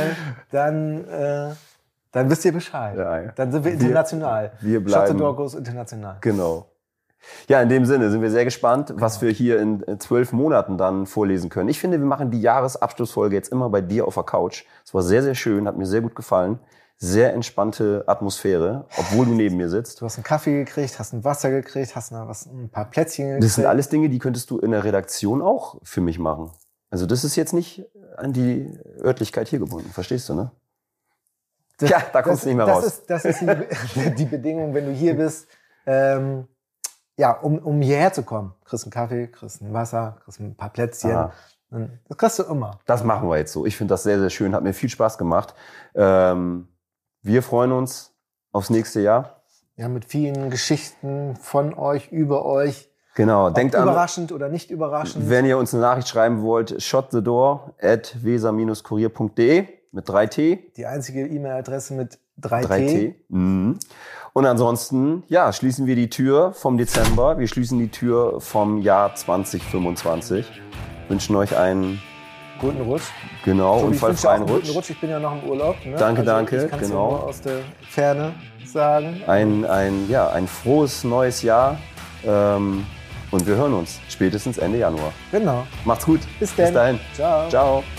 Dann wisst ihr Bescheid. Ja. Dann sind wir international. Wir bleiben. Shot the Door goes international. Genau. Ja, in dem Sinne sind wir sehr gespannt, was wir hier in 12 Monaten dann vorlesen können. Ich finde, wir machen die Jahresabschlussfolge jetzt immer bei dir auf der Couch. Es war sehr, sehr schön, hat mir sehr gut gefallen. Sehr entspannte Atmosphäre, obwohl du neben mir sitzt. Du hast einen Kaffee gekriegt, hast ein Wasser gekriegt, hast ein paar Plätzchen gekriegt. Das sind alles Dinge, die könntest du in der Redaktion auch für mich machen. Also das ist jetzt nicht an die Örtlichkeit hier gebunden, verstehst du, ne? Da kommst du nicht mehr raus. Das ist die Bedingung, wenn du hier bist, um hierher zu kommen. Kriegst einen Kaffee, kriegst ein Wasser, kriegst ein paar Plätzchen. Das kriegst du immer. Das machen wir jetzt so. Ich finde das sehr, sehr schön, hat mir viel Spaß gemacht. Wir freuen uns aufs nächste Jahr. Ja, mit vielen Geschichten von euch, über euch. Genau. Denkt an, überraschend oder nicht überraschend. Wenn ihr uns eine Nachricht schreiben wollt, shotthedoor@weser-kurier.de mit 3T. Die einzige E-Mail-Adresse mit 3T. Und ansonsten, schließen wir die Tür vom Dezember. Wir schließen die Tür vom Jahr 2025. Wünschen euch einen guten Rutsch. Genau, unfallfreien Rutsch. Guten Rutsch. Ich bin ja noch im Urlaub. Ne? Danke. Ich kann es nur aus der Ferne sagen. Ein frohes neues Jahr. Und wir hören uns spätestens Ende Januar. Genau. Macht's gut. Bis dahin. Ciao.